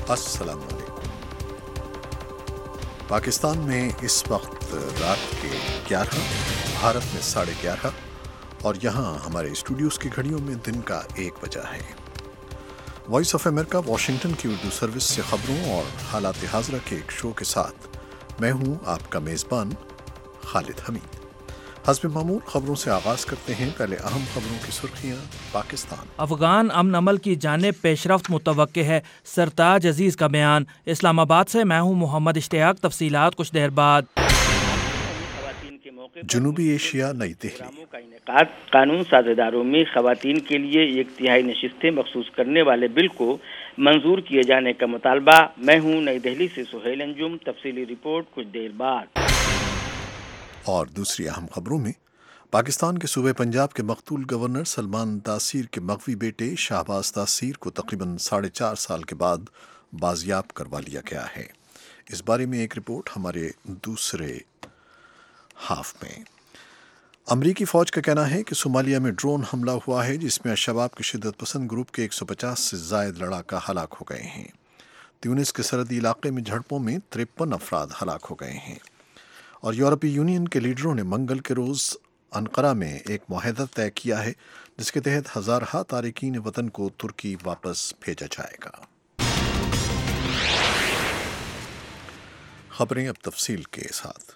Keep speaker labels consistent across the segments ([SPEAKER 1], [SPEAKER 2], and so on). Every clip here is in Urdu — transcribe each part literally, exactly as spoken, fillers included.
[SPEAKER 1] السلام علیکم۔ پاکستان میں اس وقت رات کے گیارہ، بھارت میں ساڑھے گیارہ اور یہاں ہمارے اسٹوڈیوز کی گھڑیوں میں دن کا ایک بجا ہے۔ وائس آف امریکہ واشنگٹن کی اردو سروس سے خبروں اور حالات حاضرہ کے ایک شو کے ساتھ میں ہوں آپ کا میزبان خالد حمید۔ حسب معمول خبروں سے آغاز کرتے ہیں۔ پہلے اہم خبروں کی سرخیاں۔ پاکستان
[SPEAKER 2] افغان امن عمل کی جانب پیش رفت متوقع ہے، سرتاج عزیز کا بیان۔ اسلام آباد سے میں ہوں محمد اشتیاق، تفصیلات کچھ دیر بعد۔
[SPEAKER 1] جنوبی ایشیا، نئی دہلی۔
[SPEAKER 3] کا انعقاد قانون ساز اداروں میں خواتین کے لیے ایک تہائی نشستیں مخصوص کرنے والے بل کو منظور کیے جانے کا مطالبہ۔ میں ہوں نئی دہلی سے سہیل انجم، تفصیلی رپورٹ کچھ دیر بعد۔
[SPEAKER 1] اور دوسری اہم خبروں میں پاکستان کے صوبے پنجاب کے مقتول گورنر سلمان تاثیر کے مغوی بیٹے شہباز تاثیر کو تقریباً ساڑھے چار سال کے بعد بازیاب کروا لیا گیا ہے۔ اس بارے میں ایک رپورٹ ہمارے دوسرے ہاف میں۔ امریکی فوج کا کہنا ہے کہ صومالیہ میں ڈرون حملہ ہوا ہے جس میں الشباب کے شدت پسند گروپ کے ایک سو پچاس سے زائد لڑاکا ہلاک ہو گئے ہیں۔ تیونس کے سرحدی علاقے میں جھڑپوں میں ترپن افراد ہلاک ہو گئے ہیں۔ اور یورپی یونین کے لیڈروں نے منگل کے روز انقرہ میں ایک معاہدہ طے کیا ہے جس کے تحت ہزارہ تارکین وطن کو ترکی واپس بھیجا جائے گا۔ خبریں اب تفصیل کے ساتھ۔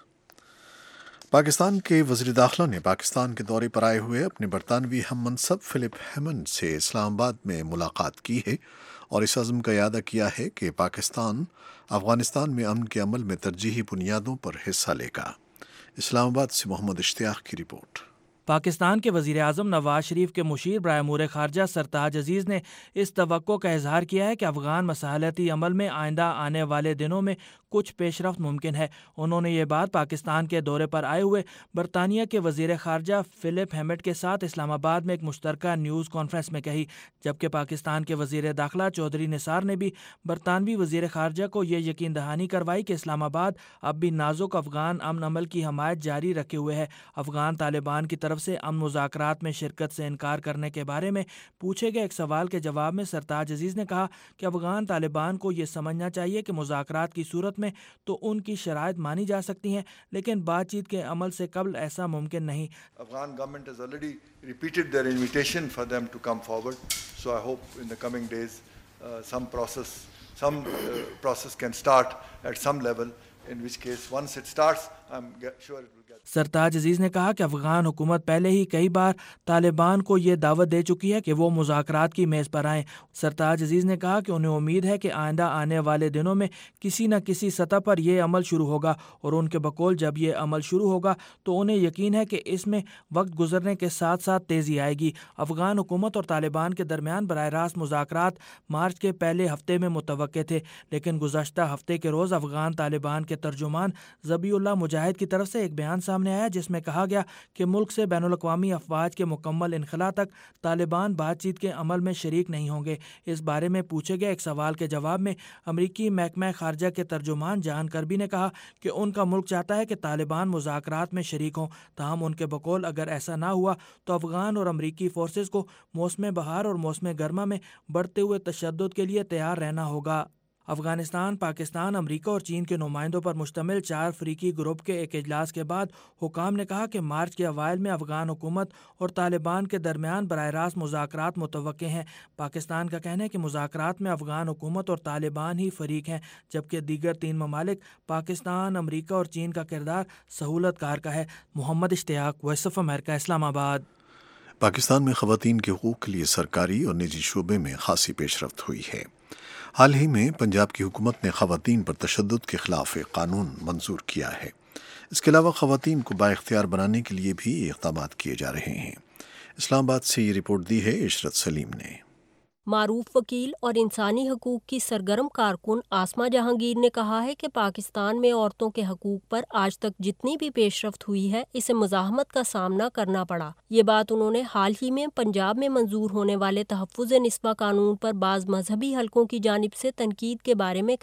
[SPEAKER 1] پاکستان کے وزیر داخلہ نے پاکستان کے دورے پر آئے ہوئے اپنے برطانوی ہم منصب فلپ ہیمنڈ سے اسلام آباد میں ملاقات کی ہے اور اس عزم کا اعادہ کیا ہے کہ پاکستان افغانستان میں امن کے عمل میں ترجیحی بنیادوں پر حصہ لے گا۔ اسلام آباد سے محمد اشتیاق کی رپورٹ۔
[SPEAKER 2] پاکستان کے وزیر اعظم نواز شریف کے مشیر برائے امور خارجہ سرتاج عزیز نے اس توقع کا اظہار کیا ہے کہ افغان مصالحتی عمل میں آئندہ آنے والے دنوں میں کچھ پیش رفت ممکن ہے۔ انہوں نے یہ بات پاکستان کے دورے پر آئے ہوئے برطانیہ کے وزیر خارجہ فلپ ہیمنڈ کے ساتھ اسلام آباد میں ایک مشترکہ نیوز کانفرنس میں کہی، جبکہ پاکستان کے وزیر داخلہ چودھری نثار نے بھی برطانوی وزیر خارجہ کو یہ یقین دہانی کروائی کہ اسلام آباد اب بھی نازک افغان امن عمل کی حمایت جاری رکھے ہوئے ہے۔ افغان طالبان کی طرف سے امن مذاکرات میں شرکت سے انکار کرنے کے بارے میں پوچھے گئے ایک سوال کے جواب میں سرتاج عزیز نے کہا کہ افغان طالبان کو یہ سمجھنا چاہیے کہ مذاکرات کی صورت میں تو ان کی شرائط مانی جا سکتی ہیں، لیکن بات چیت کے عمل سے قبل ایسا ممکن نہیں۔
[SPEAKER 4] Afghan government has already repeated their invitation for them to come forward, so I hope in the coming days uh, some process some uh, process can start at some level, in which case once it starts I'm sure it will get.
[SPEAKER 2] سرتاج عزیز نے کہا کہ افغان حکومت پہلے ہی کئی بار طالبان کو یہ دعوت دے چکی ہے کہ وہ مذاکرات کی میز پر آئیں۔ سرتاج عزیز نے کہا کہ انہیں امید ہے کہ آئندہ آنے والے دنوں میں کسی نہ کسی سطح پر یہ عمل شروع ہوگا، اور ان کے بقول جب یہ عمل شروع ہوگا تو انہیں یقین ہے کہ اس میں وقت گزرنے کے ساتھ ساتھ تیزی آئے گی۔ افغان حکومت اور طالبان کے درمیان براہ راست مذاکرات مارچ کے پہلے ہفتے میں متوقع تھے، لیکن گزشتہ ہفتے کے روز افغان طالبان کے ترجمان ذبیح اللہ مجاہد کی طرف سے ایک بیان سامنے آیا جس میں کہا گیا کہ ملک سے بین الاقوامی افواج کے مکمل انخلا تک طالبان بات چیت کے عمل میں شریک نہیں ہوں گے۔ اس بارے میں پوچھے گئے ایک سوال کے جواب میں امریکی محکمہ خارجہ کے ترجمان جان کربی نے کہا کہ ان کا ملک چاہتا ہے کہ طالبان مذاکرات میں شریک ہوں، تاہم ان کے بقول اگر ایسا نہ ہوا تو افغان اور امریکی فورسز کو موسم بہار اور موسم گرما میں بڑھتے ہوئے تشدد کے لیے تیار رہنا ہوگا۔ افغانستان، پاکستان، امریکہ اور چین کے نمائندوں پر مشتمل چار فریقی گروپ کے ایک اجلاس کے بعد حکام نے کہا کہ مارچ کے اوائل میں افغان حکومت اور طالبان کے درمیان براہ راست مذاکرات متوقع ہیں۔ پاکستان کا کہنا ہے کہ مذاکرات میں افغان حکومت اور طالبان ہی فریق ہیں، جبکہ دیگر تین ممالک پاکستان، امریکہ اور چین کا کردار سہولت کار کا ہے۔ محمد اشتیاق، وائس آف امریکہ، اسلام آباد۔
[SPEAKER 1] پاکستان میں خواتین کے حقوق کے لیے سرکاری اور نجی شعبے میں خاصی پیش رفت ہوئی ہے۔ حال ہی میں پنجاب کی حکومت نے خواتین پر تشدد کے خلاف ایک قانون منظور کیا ہے۔ اس کے علاوہ خواتین کو بااختیار بنانے کے لیے بھی اقدامات کیے جا رہے ہیں۔ اسلام آباد سے یہ رپورٹ دی ہے عشرت سلیم نے۔
[SPEAKER 5] معروف وکیل اور انسانی حقوق کی سرگرم کارکن آسما جہانگیر نے کہا ہے کہ پاکستان میں عورتوں کے حقوق پر آج تک جتنی بھی پیش رفت ہوئی ہے اسے مزاحمت کا سامنا کرنا پڑا۔ یہ بات انہوں نے حال ہی میں پنجاب میں منظور ہونے والے تحفظ نسواں قانون پر بعض مذہبی حلقوں کی جانب سے تنقید کے بارے میں کہی۔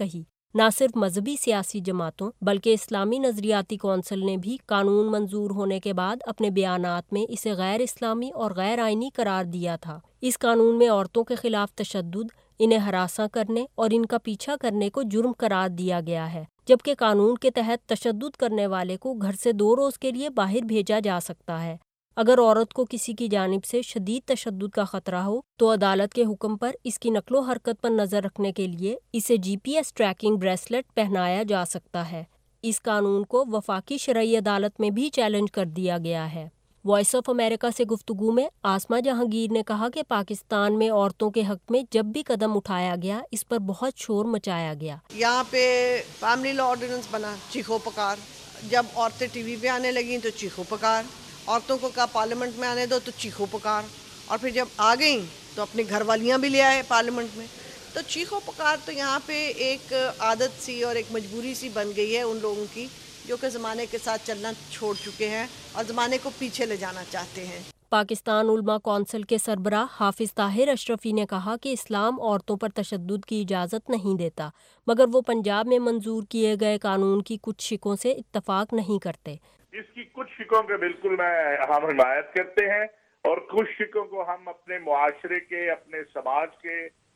[SPEAKER 5] نہ صرف مذہبی سیاسی جماعتوں بلکہ اسلامی نظریاتی کونسل نے بھی قانون منظور ہونے کے بعد اپنے بیانات میں اسے غیر اسلامی اور غیر آئینی قرار دیا تھا۔ اس قانون میں عورتوں کے خلاف تشدد، انہیں ہراساں کرنے اور ان کا پیچھا کرنے کو جرم قرار دیا گیا ہے، جبکہ قانون کے تحت تشدد کرنے والے کو گھر سے دو روز کے لیے باہر بھیجا جا سکتا ہے۔ اگر عورت کو کسی کی جانب سے شدید تشدد کا خطرہ ہو تو عدالت کے حکم پر اس کی نقل و حرکت پر نظر رکھنے کے لیے اسے G P S tracking bracelet پہنایا جا سکتا ہے۔ اس قانون کو وفاقی شرعی عدالت میں بھی چیلنج کر دیا گیا ہے۔ وائس آف امریکہ سے گفتگو میں آسما جہانگیر نے کہا کہ پاکستان میں عورتوں کے حق میں جب بھی قدم اٹھایا گیا اس پر بہت شور مچایا گیا۔
[SPEAKER 6] یہاں پہ فیملی لا آرڈیننس بنا، چیخو پکار، جب عورتیں ٹی وی پہ آنے لگیں تو چیخو پکار، عورتوں کو کہا پارلیمنٹ میں آنے دو تو چیخو پکار، اور پھر جب آ گئیں تو اپنی گھر والیاں بھی لے آئے پارلیمنٹ میں، تو چیخو پکار تو یہاں پہ ایک عادت سی اور ایک مجبوری سی بن گئی ہے ان لوگوں کی جو کہ زمانے کے ساتھ چلنا چھوڑ چکے ہیں اور زمانے کو پیچھے لے جانا چاہتے ہیں۔
[SPEAKER 5] پاکستان علماء کونسل کے سربراہ حافظ طاہر اشرفی نے کہا کہ اسلام عورتوں پر تشدد کی اجازت نہیں دیتا، مگر وہ پنجاب میں منظور کیے گئے قانون کی کچھ شقوں سے اتفاق نہیں کرتے۔
[SPEAKER 7] اس کی کچھ شقوں کے بالکل میں ہم حمایت کرتے ہیں اور کچھ شقوں کو ہم اپنے معاشرے کے، اپنے سماج کے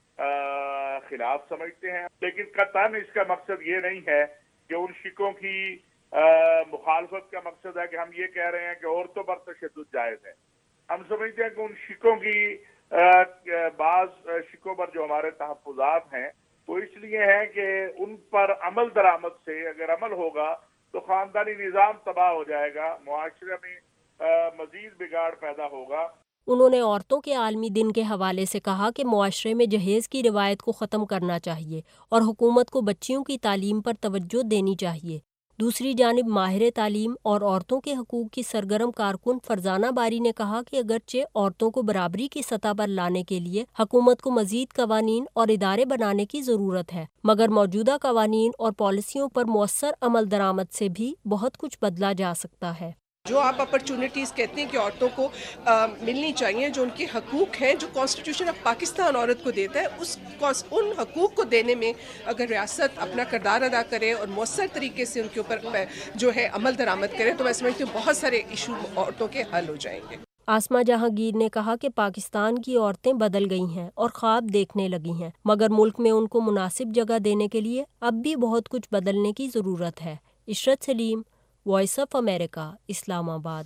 [SPEAKER 7] خلاف سمجھتے ہیں، لیکن قطعاً اس کا مقصد یہ نہیں ہے کہ ان شقوں کی مخالفت کا مقصد ہے کہ ہم یہ کہہ رہے ہیں کہ عورتوں پر تشدد جائز ہے۔ ہم سمجھتے ہیں کہ ان شقوں کی بعض شقوں پر جو ہمارے تحفظات ہیں وہ اس لیے ہیں کہ ان پر عمل درآمد سے اگر عمل ہوگا تو خاندانی نظام تباہ ہو جائے گا، معاشرے میں مزید بگاڑ پیدا ہوگا۔
[SPEAKER 5] انہوں نے عورتوں کے عالمی دن کے حوالے سے کہا کہ معاشرے میں جہیز کی روایت کو ختم کرنا چاہیے اور حکومت کو بچیوں کی تعلیم پر توجہ دینی چاہیے۔ دوسری جانب ماہر تعلیم اور عورتوں کے حقوق کی سرگرم کارکن فرزانہ باری نے کہا کہ اگرچہ عورتوں کو برابری کی سطح پر لانے کے لیے حکومت کو مزید قوانین اور ادارے بنانے کی ضرورت ہے، مگر موجودہ قوانین اور پالیسیوں پر مؤثر عمل درآمد سے بھی بہت کچھ بدلا جا سکتا ہے۔
[SPEAKER 8] جو آپ اپرچونٹیز کہتے ہیں کہ عورتوں کو آ, ملنی چاہیے، جو ان کے حقوق ہیں، جو کانسٹیٹیوشن آف پاکستان عورت کو دیتا ہے، اس ان حقوق کو دینے میں اگر ریاست اپنا کردار ادا کرے اور مؤثر طریقے سے ان کے اوپر جو ہے عمل درآمد کرے تو میں سمجھتی ہوں بہت سارے ایشو عورتوں کے حل ہو جائیں گے۔
[SPEAKER 5] آسما جہانگیر نے کہا کہ پاکستان کی عورتیں بدل گئی ہیں اور خواب دیکھنے لگی ہیں، مگر ملک میں ان کو مناسب جگہ دینے کے لیے اب بھی بہت کچھ بدلنے کی ضرورت ہے۔ عشرت سلیم، وائس آف امریکہ، اسلام آباد۔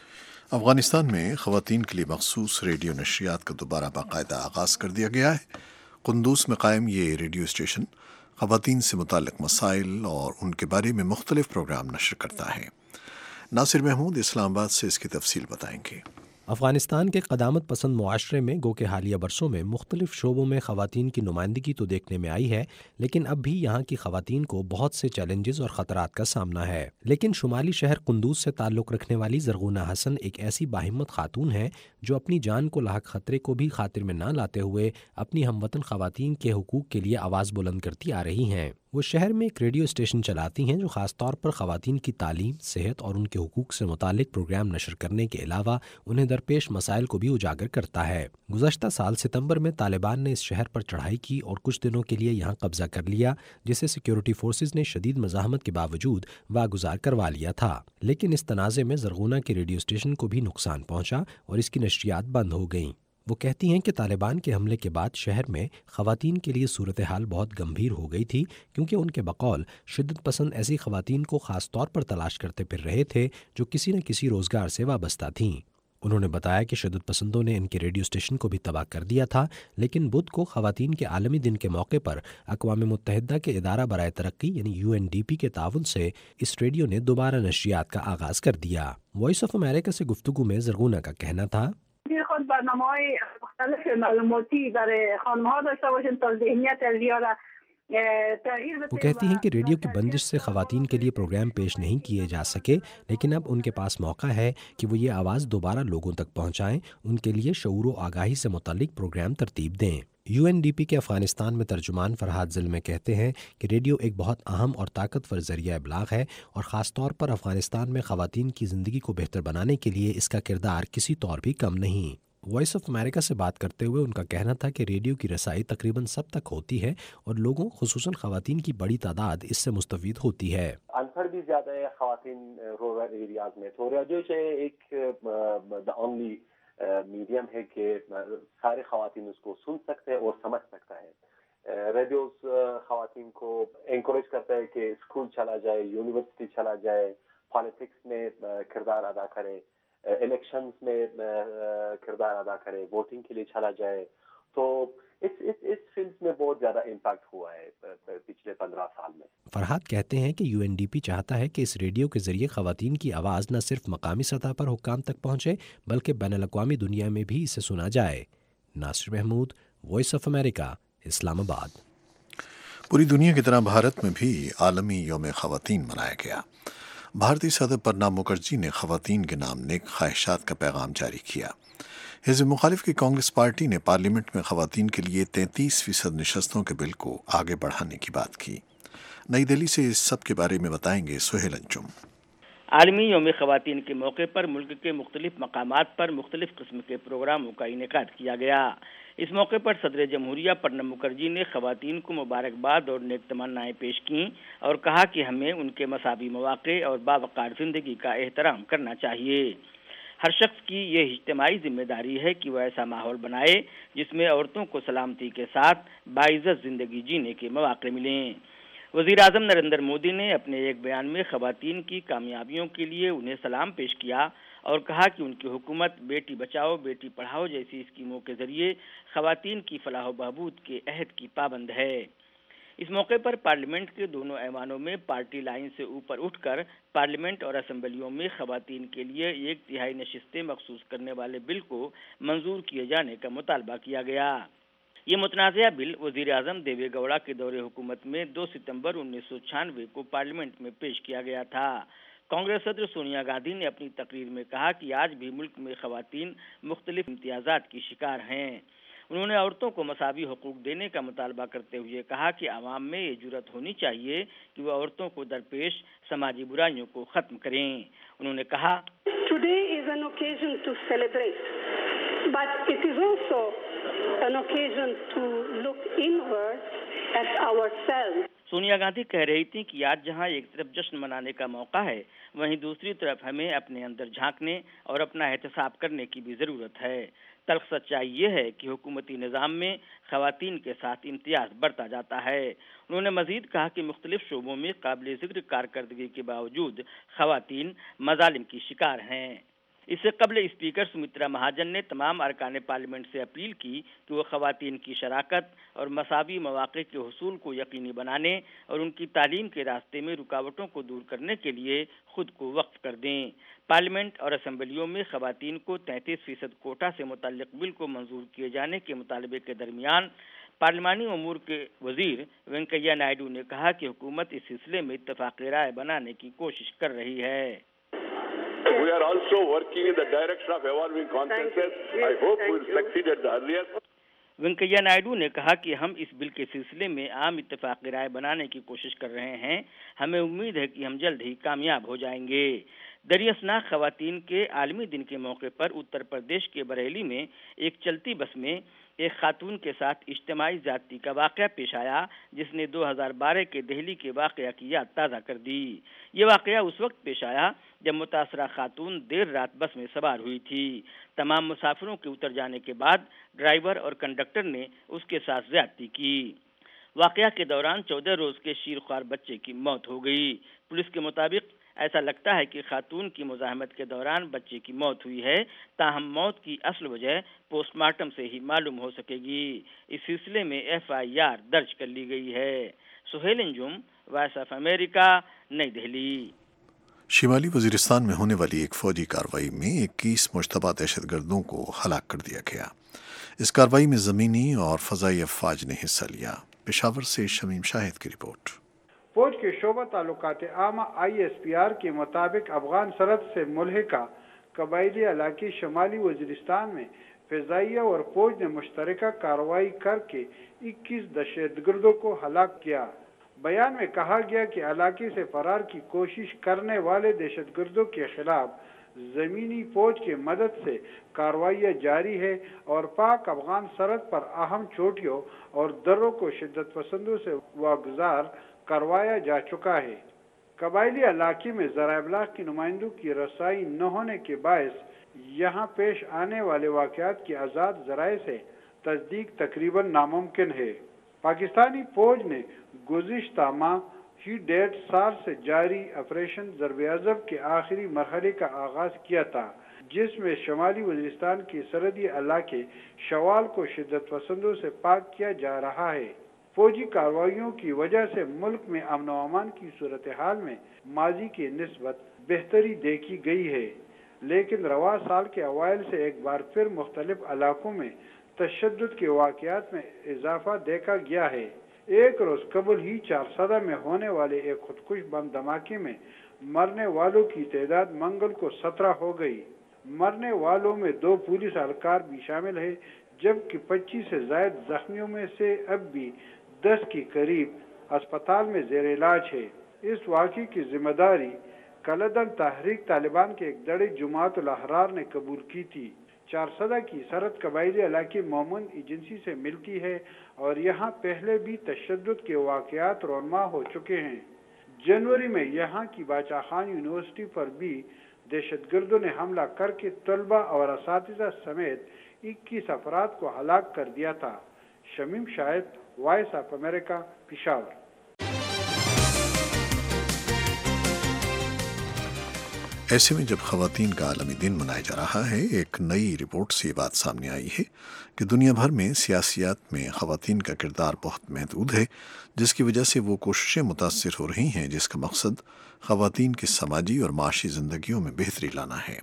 [SPEAKER 1] افغانستان میں خواتین کے لیے مخصوص ریڈیو نشریات کا دوبارہ باقاعدہ آغاز کر دیا گیا ہے۔ قندوز میں قائم یہ ریڈیو اسٹیشن خواتین سے متعلق مسائل اور ان کے بارے میں مختلف پروگرام نشر کرتا ہے۔ ناصر محمود اسلام آباد سے اس کی تفصیل بتائیں گے۔
[SPEAKER 9] افغانستان کے قدامت پسند معاشرے میں گو کہ حالیہ برسوں میں مختلف شعبوں میں خواتین کی نمائندگی تو دیکھنے میں آئی ہے، لیکن اب بھی یہاں کی خواتین کو بہت سے چیلنجز اور خطرات کا سامنا ہے۔ لیکن شمالی شہر قندوز سے تعلق رکھنے والی زرغونہ حسن ایک ایسی باہمت خاتون ہے جو اپنی جان کو لاحق خطرے کو بھی خاطر میں نہ لاتے ہوئے اپنی ہم وطن خواتین کے حقوق کے لیے آواز بلند کرتی آ رہی ہیں۔ وہ شہر میں ایک ریڈیو اسٹیشن چلاتی ہیں جو خاص طور پر خواتین کی تعلیم، صحت اور ان کے حقوق سے متعلق پروگرام نشر کرنے کے علاوہ انہیں درپیش مسائل کو بھی اجاگر کرتا ہے۔ گزشتہ سال ستمبر میں طالبان نے اس شہر پر چڑھائی کی اور کچھ دنوں کے لیے یہاں قبضہ کر لیا، جسے سیکیورٹی فورسز نے شدید مزاحمت کے باوجود واگزار کروا لیا تھا۔ لیکن اس تنازع میں زرغونہ کے ریڈیو اسٹیشن کو بھی نقصان پہنچا اور اس کی نشریات بند ہو گئیں۔ وہ کہتی ہیں کہ طالبان کے حملے کے بعد شہر میں خواتین کے لیے صورتحال بہت گمبھیر ہو گئی تھی، کیونکہ ان کے بقول شدت پسند ایسی خواتین کو خاص طور پر تلاش کرتے پھر رہے تھے جو کسی نہ کسی روزگار سے وابستہ تھیں۔ انہوں نے بتایا کہ شدت پسندوں نے ان کے ریڈیو اسٹیشن کو بھی تباہ کر دیا تھا، لیکن بدھ کو خواتین کے عالمی دن کے موقع پر اقوام متحدہ کے ادارہ برائے ترقی یعنی یو این ڈی پی کے تعاون سے اس ریڈیو نے دوبارہ نشریات کا آغاز کر دیا۔ وائس آف امریکہ سے گفتگو میں زرغونہ کا کہنا تھا
[SPEAKER 10] خود برنامه‌های مختلف معلوماتی برای خانم‌ها داشته باشیم تا ذهنیت زیاد تغییر بده۔
[SPEAKER 9] وہ کہتی ہیں کہ ریڈیو کی بندش سے خواتین کے لیے پروگرام پیش نہیں کیے جا سکے، لیکن اب ان کے پاس موقع ہے کہ وہ یہ آواز دوبارہ لوگوں تک پہنچائیں، ان کے لیے شعور و آگاہی سے متعلق پروگرام ترتیب دیں۔ یو این ڈی پی کے افغانستان میں ترجمان فرحات ظلمے کہتے ہیں کہ ریڈیو ایک بہت اہم اور طاقتور ذریعہ ابلاغ ہے اور خاص طور پر افغانستان میں خواتین کی زندگی کو بہتر بنانے کے لیے اس کا کردار کسی طور بھی کم نہیں۔ وائس آف امریکہ سے بات کرتے ہوئے ان کا کہنا تھا کہ ریڈیو کی رسائی تقریباً سب تک ہوتی ہے اور لوگوں خصوصاً خواتین کی بڑی تعداد اس سے مستفید ہوتی ہے۔
[SPEAKER 11] ان پڑھ بھی زیادہ ہے خواتین رورل ایریاز میں، تو ریڈیو جو ہے ایک دا اونلی میڈیم ہے کہ سارے خواتین اس کو سن سکتے ہیں اور سمجھ سکتا ہے۔ ریڈیو خواتین کو انکریج کرتا ہے کہ اسکول چلا جائے، یونیورسٹی چلا جائے، پالیٹکس میں کردار ادا کرے، الیکشنز میں کردار ادا کرے، ووٹنگ کے لیے چلا جائے۔ تو اس اس اس فیلڈ میں بہت زیادہ امپیکٹ ہوا ہے پچھلے پندرہ سال میں۔
[SPEAKER 9] فرحات کہتے ہیں کہ یو این ڈی پی چاہتا ہے کہ اس ریڈیو کے ذریعے خواتین کی آواز نہ صرف مقامی سطح پر حکام تک پہنچے بلکہ بین الاقوامی دنیا میں بھی اسے سنا جائے۔ Nasir Mahmood, voice of America, Islamabad آباد۔
[SPEAKER 1] پوری دنیا کی طرح بھارت میں بھی عالمی یوم خواتین منایا گیا۔ بھارتی صدر پرناب مکھرجی نے خواتین کے نام نیک خواہشات کا پیغام جاری کیا۔ حزب مخالف کی کانگریس پارٹی نے پارلیمنٹ میں خواتین کے لیے تینتیس فیصد نشستوں کے بل کو آگے بڑھانے کی بات کی۔ نئی دہلی سے اس سب کے بارے میں بتائیں گے سہیل انجم۔
[SPEAKER 3] عالمی یوم خواتین کے موقع پر ملک کے مختلف مقامات پر مختلف قسم کے پروگراموں کا انعقاد کیا گیا۔ اس موقع پر صدر جمہوریہ پرنب مکھرجی نے خواتین کو مبارکباد اور نیک تمنائیں پیش کیں اور کہا کہ ہمیں ان کے مساوی مواقع اور باوقار زندگی کا احترام کرنا چاہیے۔ ہر شخص کی یہ اجتماعی ذمہ داری ہے کہ وہ ایسا ماحول بنائے جس میں عورتوں کو سلامتی کے ساتھ باعزت زندگی جینے کے مواقع ملیں۔ وزیر اعظم نریندر مودی نے اپنے ایک بیان میں خواتین کی کامیابیوں کے لیے انہیں سلام پیش کیا اور کہا کہ ان کی حکومت بیٹی بچاؤ بیٹی پڑھاؤ جیسی اسکیموں کے ذریعے خواتین کی فلاح و بہبود کے عہد کی پابند ہے۔ اس موقع پر پارلیمنٹ کے دونوں ایوانوں میں پارٹی لائن سے اوپر اٹھ کر پارلیمنٹ اور اسمبلیوں میں خواتین کے لیے ایک تہائی نشستیں مخصوص کرنے والے بل کو منظور کیے جانے کا مطالبہ کیا گیا۔ یہ متنازعہ بل وزیر اعظم دیوے گوڑا کے دور حکومت میں دو ستمبر انیس سو چھیانوے کو پارلیمنٹ میں پیش کیا گیا تھا۔ کانگریس صدر سونیا گاندھی نے اپنی تقریر میں کہا کہ آج بھی ملک میں خواتین مختلف امتیازات کی شکار ہیں۔ انہوں نے عورتوں کو مساوی حقوق دینے کا مطالبہ کرتے ہوئے کہا کہ عوام میں یہ جرأت ہونی چاہیے کہ وہ عورتوں کو درپیش سماجی برائیوں کو ختم کریں۔ انہوں نے کہا
[SPEAKER 12] Today is an occasion to celebrate, but it is also an occasion to look inward at ourselves.
[SPEAKER 3] Sonia Gandhi کہہ رہی تھی کہ آج جہاں ایک طرف جشن منانے کا موقع ہے وہیں دوسری طرف ہمیں اپنے اندر جھانکنے اور اپنا احتساب کرنے کی بھی ضرورت ہے۔ تلخ سچائی یہ ہے کہ حکومتی نظام میں خواتین کے ساتھ امتیاز بڑھتا جاتا ہے۔ انہوں نے مزید کہا کہ مختلف شعبوں میں قابل ذکر کارکردگی کے باوجود خواتین مظالم کی شکار ہیں۔ اس سے قبل اسپیکر سمترا مہاجن نے تمام ارکان پارلیمنٹ سے اپیل کی کہ وہ خواتین کی شراکت اور مساوی مواقع کے حصول کو یقینی بنانے اور ان کی تعلیم کے راستے میں رکاوٹوں کو دور کرنے کے لیے خود کو وقف کر دیں۔ پارلیمنٹ اور اسمبلیوں میں خواتین کو تینتیس فیصد کوٹا سے متعلق بل کو منظور کیے جانے کے مطالبے کے درمیان پارلیمانی امور کے وزیر وینکیا نائیڈو نے کہا کہ حکومت اس سلسلے میں اتفاق رائے بنانے کی کوشش کر رہی ہے۔
[SPEAKER 13] We are also working in the direction of evolving consensus. I hope we will succeed at the earliest.
[SPEAKER 3] Venkaiah Naidu نے کہا کہ ہم اس بل کے سلسلے میں عام اتفاق رائے بنانے کی کوشش کر رہے ہیں۔ ہمیں امید ہے کہ ہم جلد ہی کامیاب ہو جائیں گے۔ دریاسناک خواتین کے عالمی دن کے موقع پر اتر پردیش کے بریلی میں ایک چلتی بس میں ایک خاتون کے ساتھ اجتماعی زیادتی کا واقعہ پیش آیا جس نے دو ہزار بارہ کے دہلی کے واقعہ کی یاد تازہ کر دی۔ یہ واقعہ اس وقت پیش آیا جب متاثرہ خاتون دیر رات بس میں سوار ہوئی تھی۔ تمام مسافروں کے اتر جانے کے بعد ڈرائیور اور کنڈکٹر نے اس کے ساتھ زیادتی کی۔ واقعہ کے دوران چودہ روز کے شیرخوار بچے کی موت ہو گئی۔ پولیس کے مطابق ایسا لگتا ہے کہ خاتون کی مزاحمت کے دوران بچے کی موت ہوئی ہے، تاہم موت کی اصل وجہ پوسٹ مارٹم سے ہی معلوم ہو سکے گی۔ اس سلسلے میں ایف آئی آر درج کر لی گئی ہے۔ Sohail Anjum, voice of America, نئی دہلی۔
[SPEAKER 1] شمالی وزیرستان میں ہونے والی ایک فوجی کارروائی میں اکیس مشتبہ دہشت گردوں کو ہلاک کر دیا گیا۔ اس کارروائی میں زمینی اور فضائی افواج نے حصہ لیا۔ پشاور سے شمیم شاہد کی رپورٹ۔
[SPEAKER 14] فوج کے شعبہ تعلقات عامہ آئی ایس پی آر کے مطابق افغان سرحد سے ملحقہ قبائلی علاقے شمالی وزیرستان میں فضائیہ اور فوج نے مشترکہ کارروائی کر کے اکیس دہشت گردوں کو ہلاک کیا۔ بیان میں کہا گیا کہ علاقے سے فرار کی کوشش کرنے والے دہشت گردوں کے خلاف زمینی فوج کی مدد سے کارروائیاں جاری ہے اور پاک افغان سرحد پر اہم چوٹیوں اور دروں کو شدت پسندوں سے واگزار کروایا جا چکا ہے۔ قبائلی علاقے میں ذرائع ابلاغ کی نمائندوں کی رسائی نہ ہونے کے باعث یہاں پیش آنے والے واقعات کی آزاد ذرائع سے تصدیق تقریباً ناممکن ہے۔ پاکستانی فوج نے گزشتہ ماہ ہی ڈیڑھ سال سے جاری آپریشن ضرب عضب کے آخری مرحلے کا آغاز کیا تھا، جس میں شمالی وزیرستان کے سرحدی علاقے شوال کو شدت پسندوں سے پاک کیا جا رہا ہے۔ فوجی کارروائیوں کی وجہ سے ملک میں امن و امان کی صورتحال میں ماضی کی نسبت بہتری دیکھی گئی ہے، لیکن رواں سال کے اوائل سے ایک بار پھر مختلف علاقوں میں تشدد کے واقعات میں اضافہ دیکھا گیا ہے۔ ایک روز قبل ہی چارسدہ میں ہونے والے ایک خودکش بم دھماکے میں مرنے والوں کی تعداد منگل کو سترہ ہو گئی۔ مرنے والوں میں دو پولیس اہلکار بھی شامل ہیں، جبکہ پچیس سے زائد زخمیوں میں سے اب بھی دس کے قریب اسپتال میں زیر علاج ہے۔ اس واقعے کی ذمہ داری کالعدم تحریک طالبان کے ایک بڑے جماعت الاحرار نے قبول کی تھی۔ چارسدہ کی سرحد قبائلی علاقے مومن ایجنسی سے ملتی ہے اور یہاں پہلے بھی تشدد کے واقعات رونما ہو چکے ہیں۔ جنوری میں یہاں کی باچا خان یونیورسٹی پر بھی دہشت گردوں نے حملہ کر کے طلبہ اور اساتذہ سمیت اکیس افراد کو ہلاک کر دیا تھا۔ Shamim Shahid, voice of America, Peshawar.
[SPEAKER 1] ایسے میں جب خواتین کا عالمی دن منایا جا رہا ہے، ایک نئی رپورٹ سے یہ بات سامنے آئی ہے کہ دنیا بھر میں سیاسیات میں خواتین کا کردار بہت محدود ہے، جس کی وجہ سے وہ کوششیں متاثر ہو رہی ہیں جس کا مقصد خواتین کی سماجی اور معاشی زندگیوں میں بہتری لانا ہے۔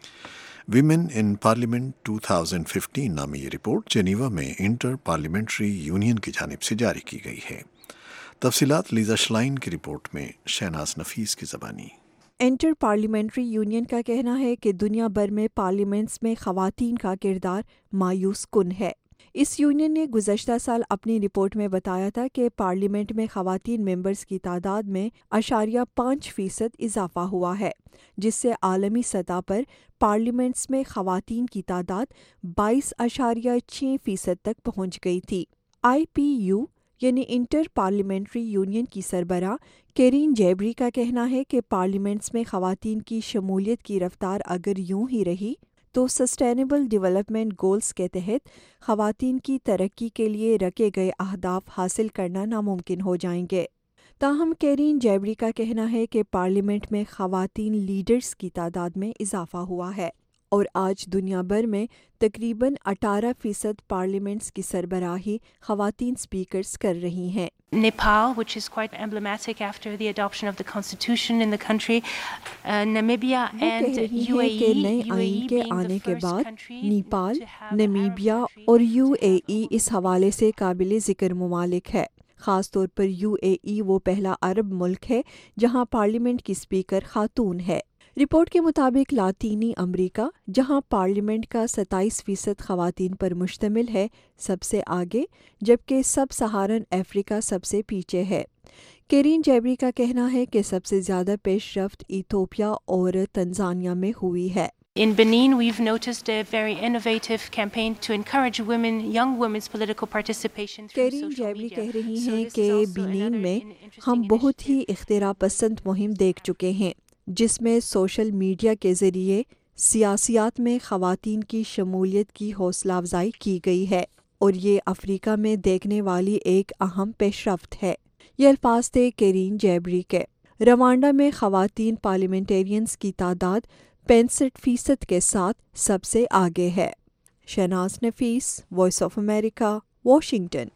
[SPEAKER 1] ویمن ان پارلیمنٹ دو ہزار پندرہ نامی یہ رپورٹ جنیوا میں انٹر پارلیمنٹری یونین کی جانب سے جاری کی گئی ہے۔ تفصیلات لیزا شلائن کی رپورٹ میں، شہناز نفیس کی زبانی۔
[SPEAKER 15] انٹر پارلیمنٹری یونین کا کہنا ہے کہ دنیا بھر میں پارلیمنٹس میں خواتین کا کردار مایوس کن ہے۔ اس یونین نے گزشتہ سال اپنی رپورٹ میں بتایا تھا کہ پارلیمنٹ میں خواتین ممبرز کی تعداد میں اشاریہ پانچ فیصد اضافہ ہوا ہے، جس سے عالمی سطح پر پارلیمنٹس میں خواتین کی تعداد بائیس اشاریہ چھ فیصد تک پہنچ گئی تھی۔ آئی پی یو یعنی انٹر پارلیمنٹری یونین کی سربراہ کیرین جیبری کا کہنا ہے کہ پارلیمنٹس میں خواتین کی شمولیت کی رفتار اگر یوں ہی رہی تو سسٹینیبل ڈیولپمنٹ گولز کے تحت خواتین کی ترقی کے لیے رکھے گئے اہداف حاصل کرنا ناممکن ہو جائیں گے۔ تاہم کیرین جیبری کا کہنا ہے کہ پارلیمنٹ میں خواتین لیڈرز کی تعداد میں اضافہ ہوا ہے اور آج دنیا بھر میں تقریباً اٹھارہ فیصد پارلیمنٹس کی سربراہی خواتین سپیکرز کر رہی ہیں۔
[SPEAKER 16] Nepal, which is quite emblematic after the adoption of the constitution in the country, uh, Namibia and U A E,
[SPEAKER 15] نئے آئین کے آنے کے بعد نیپال، نمیبیا اور یو اے ای اس حوالے سے قابل ذکر ممالک ہے۔ خاص طور پر یو اے ای وہ پہلا عرب ملک ہے جہاں پارلیمنٹ کی سپیکر خاتون ہے۔ رپورٹ کے مطابق لاطینی امریکہ، جہاں پارلیمنٹ کا ستائیس فیصد خواتین پر مشتمل ہے، سب سے آگے، جبکہ سب سہارن افریقہ سب سے پیچھے ہے۔ کیرین جیبری کا کہنا ہے کہ سب سے زیادہ پیش رفت ایتھوپیا اور تنزانیہ میں ہوئی ہے۔
[SPEAKER 16] In Benin, we've noticed a very innovative campaign to encourage women, young women's political participation through social media.
[SPEAKER 15] Kareen Jabre کہہ رہی ہیں کہ بنین میں ہم بہت ہی اختراع پسند مہم دیکھ چکے ہیں، جس میں سوشل میڈیا کے ذریعے سیاسیات میں خواتین کی شمولیت کی حوصلہ افزائی کی گئی ہے اور یہ افریقہ میں دیکھنے والی ایک اہم پیش رفت ہے۔ یہ الفاظ تھے کیرین جیبری کے۔ روانڈا میں خواتین پارلیمنٹیرینز کی تعداد پینسٹھ فیصد کے ساتھ سب سے آگے ہے۔ Shahnaz Nafees, voice of America, Washington.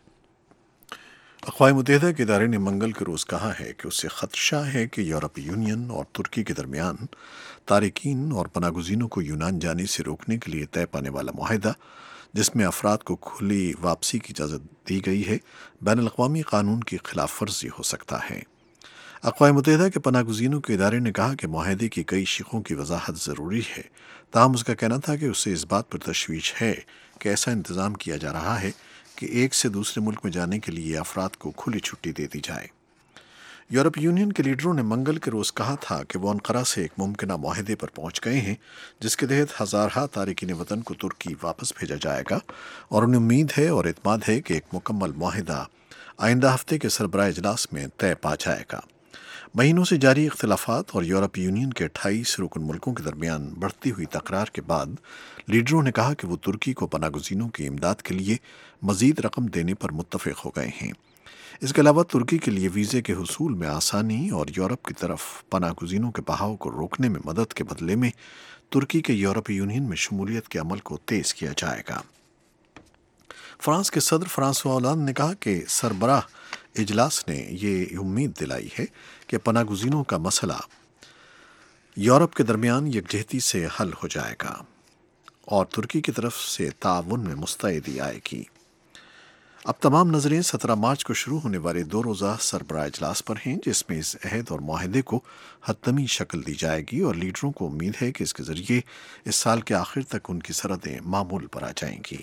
[SPEAKER 1] اقوام متحدہ کے ادارے نے منگل کے روز کہا ہے کہ اسے خدشہ ہے کہ یورپی یونین اور ترکی کے درمیان تارکین اور پناہ گزینوں کو یونان جانے سے روکنے کے لیے طے پانے والا معاہدہ، جس میں افراد کو کھلی واپسی کی اجازت دی گئی ہے، بین الاقوامی قانون کی خلاف ورزی ہو سکتا ہے۔ اقوام متحدہ کے پناہ گزینوں کے ادارے نے کہا کہ معاہدے کی کئی شقوں کی وضاحت ضروری ہے، تاہم اس کا کہنا تھا کہ اسے اس بات پر تشویش ہے کہ ایسا انتظام کیا جا رہا ہے کہ ایک سے دوسرے ملک میں جانے کے لیے افراد کو کھلی چھٹی دے دی جائے۔ یورپی یونین کے لیڈروں نے منگل کے روز کہا تھا کہ وہ انقرہ سے ایک ممکنہ معاہدے پر پہنچ گئے ہیں جس کے تحت ہزارہا تارکین وطن کو ترکی واپس بھیجا جائے گا، اور انہیں امید ہے اور اعتماد ہے کہ ایک مکمل معاہدہ آئندہ ہفتے کے سربراہ اجلاس میں طے پا جائے گا۔ مہینوں سے جاری اختلافات اور یورپی یونین کے اٹھائیس رکن ملکوں کے درمیان بڑھتی ہوئی تکرار کے بعد لیڈروں نے کہا کہ وہ ترکی کو پناہ گزینوں کی امداد کے لیے مزید رقم دینے پر متفق ہو گئے ہیں۔ اس کے علاوہ ترکی کے لیے ویزے کے حصول میں آسانی اور یورپ کی طرف پناہ گزینوں کے بہاؤ کو روکنے میں مدد کے بدلے میں ترکی کے یورپی یونین میں شمولیت کے عمل کو تیز کیا جائے گا۔ فرانس کے صدر فرانسوا ہولاند نے کہا کہ سربراہ اجلاس نے یہ امید دلائی ہے کہ پناہ گزینوں کا مسئلہ یورپ کے درمیان یکجہتی سے حل ہو جائے گا اور ترکی کی طرف سے تعاون میں مستعدی آئے گی۔ اب تمام نظریں سترہ مارچ کو شروع ہونے والے دو روزہ سربراہ اجلاس پر ہیں، جس میں اس عہد اور معاہدے کو حتمی شکل دی جائے گی، اور لیڈروں کو امید ہے کہ اس کے ذریعے اس سال کے آخر تک ان کی سرحدیں معمول پر آ جائیں گی۔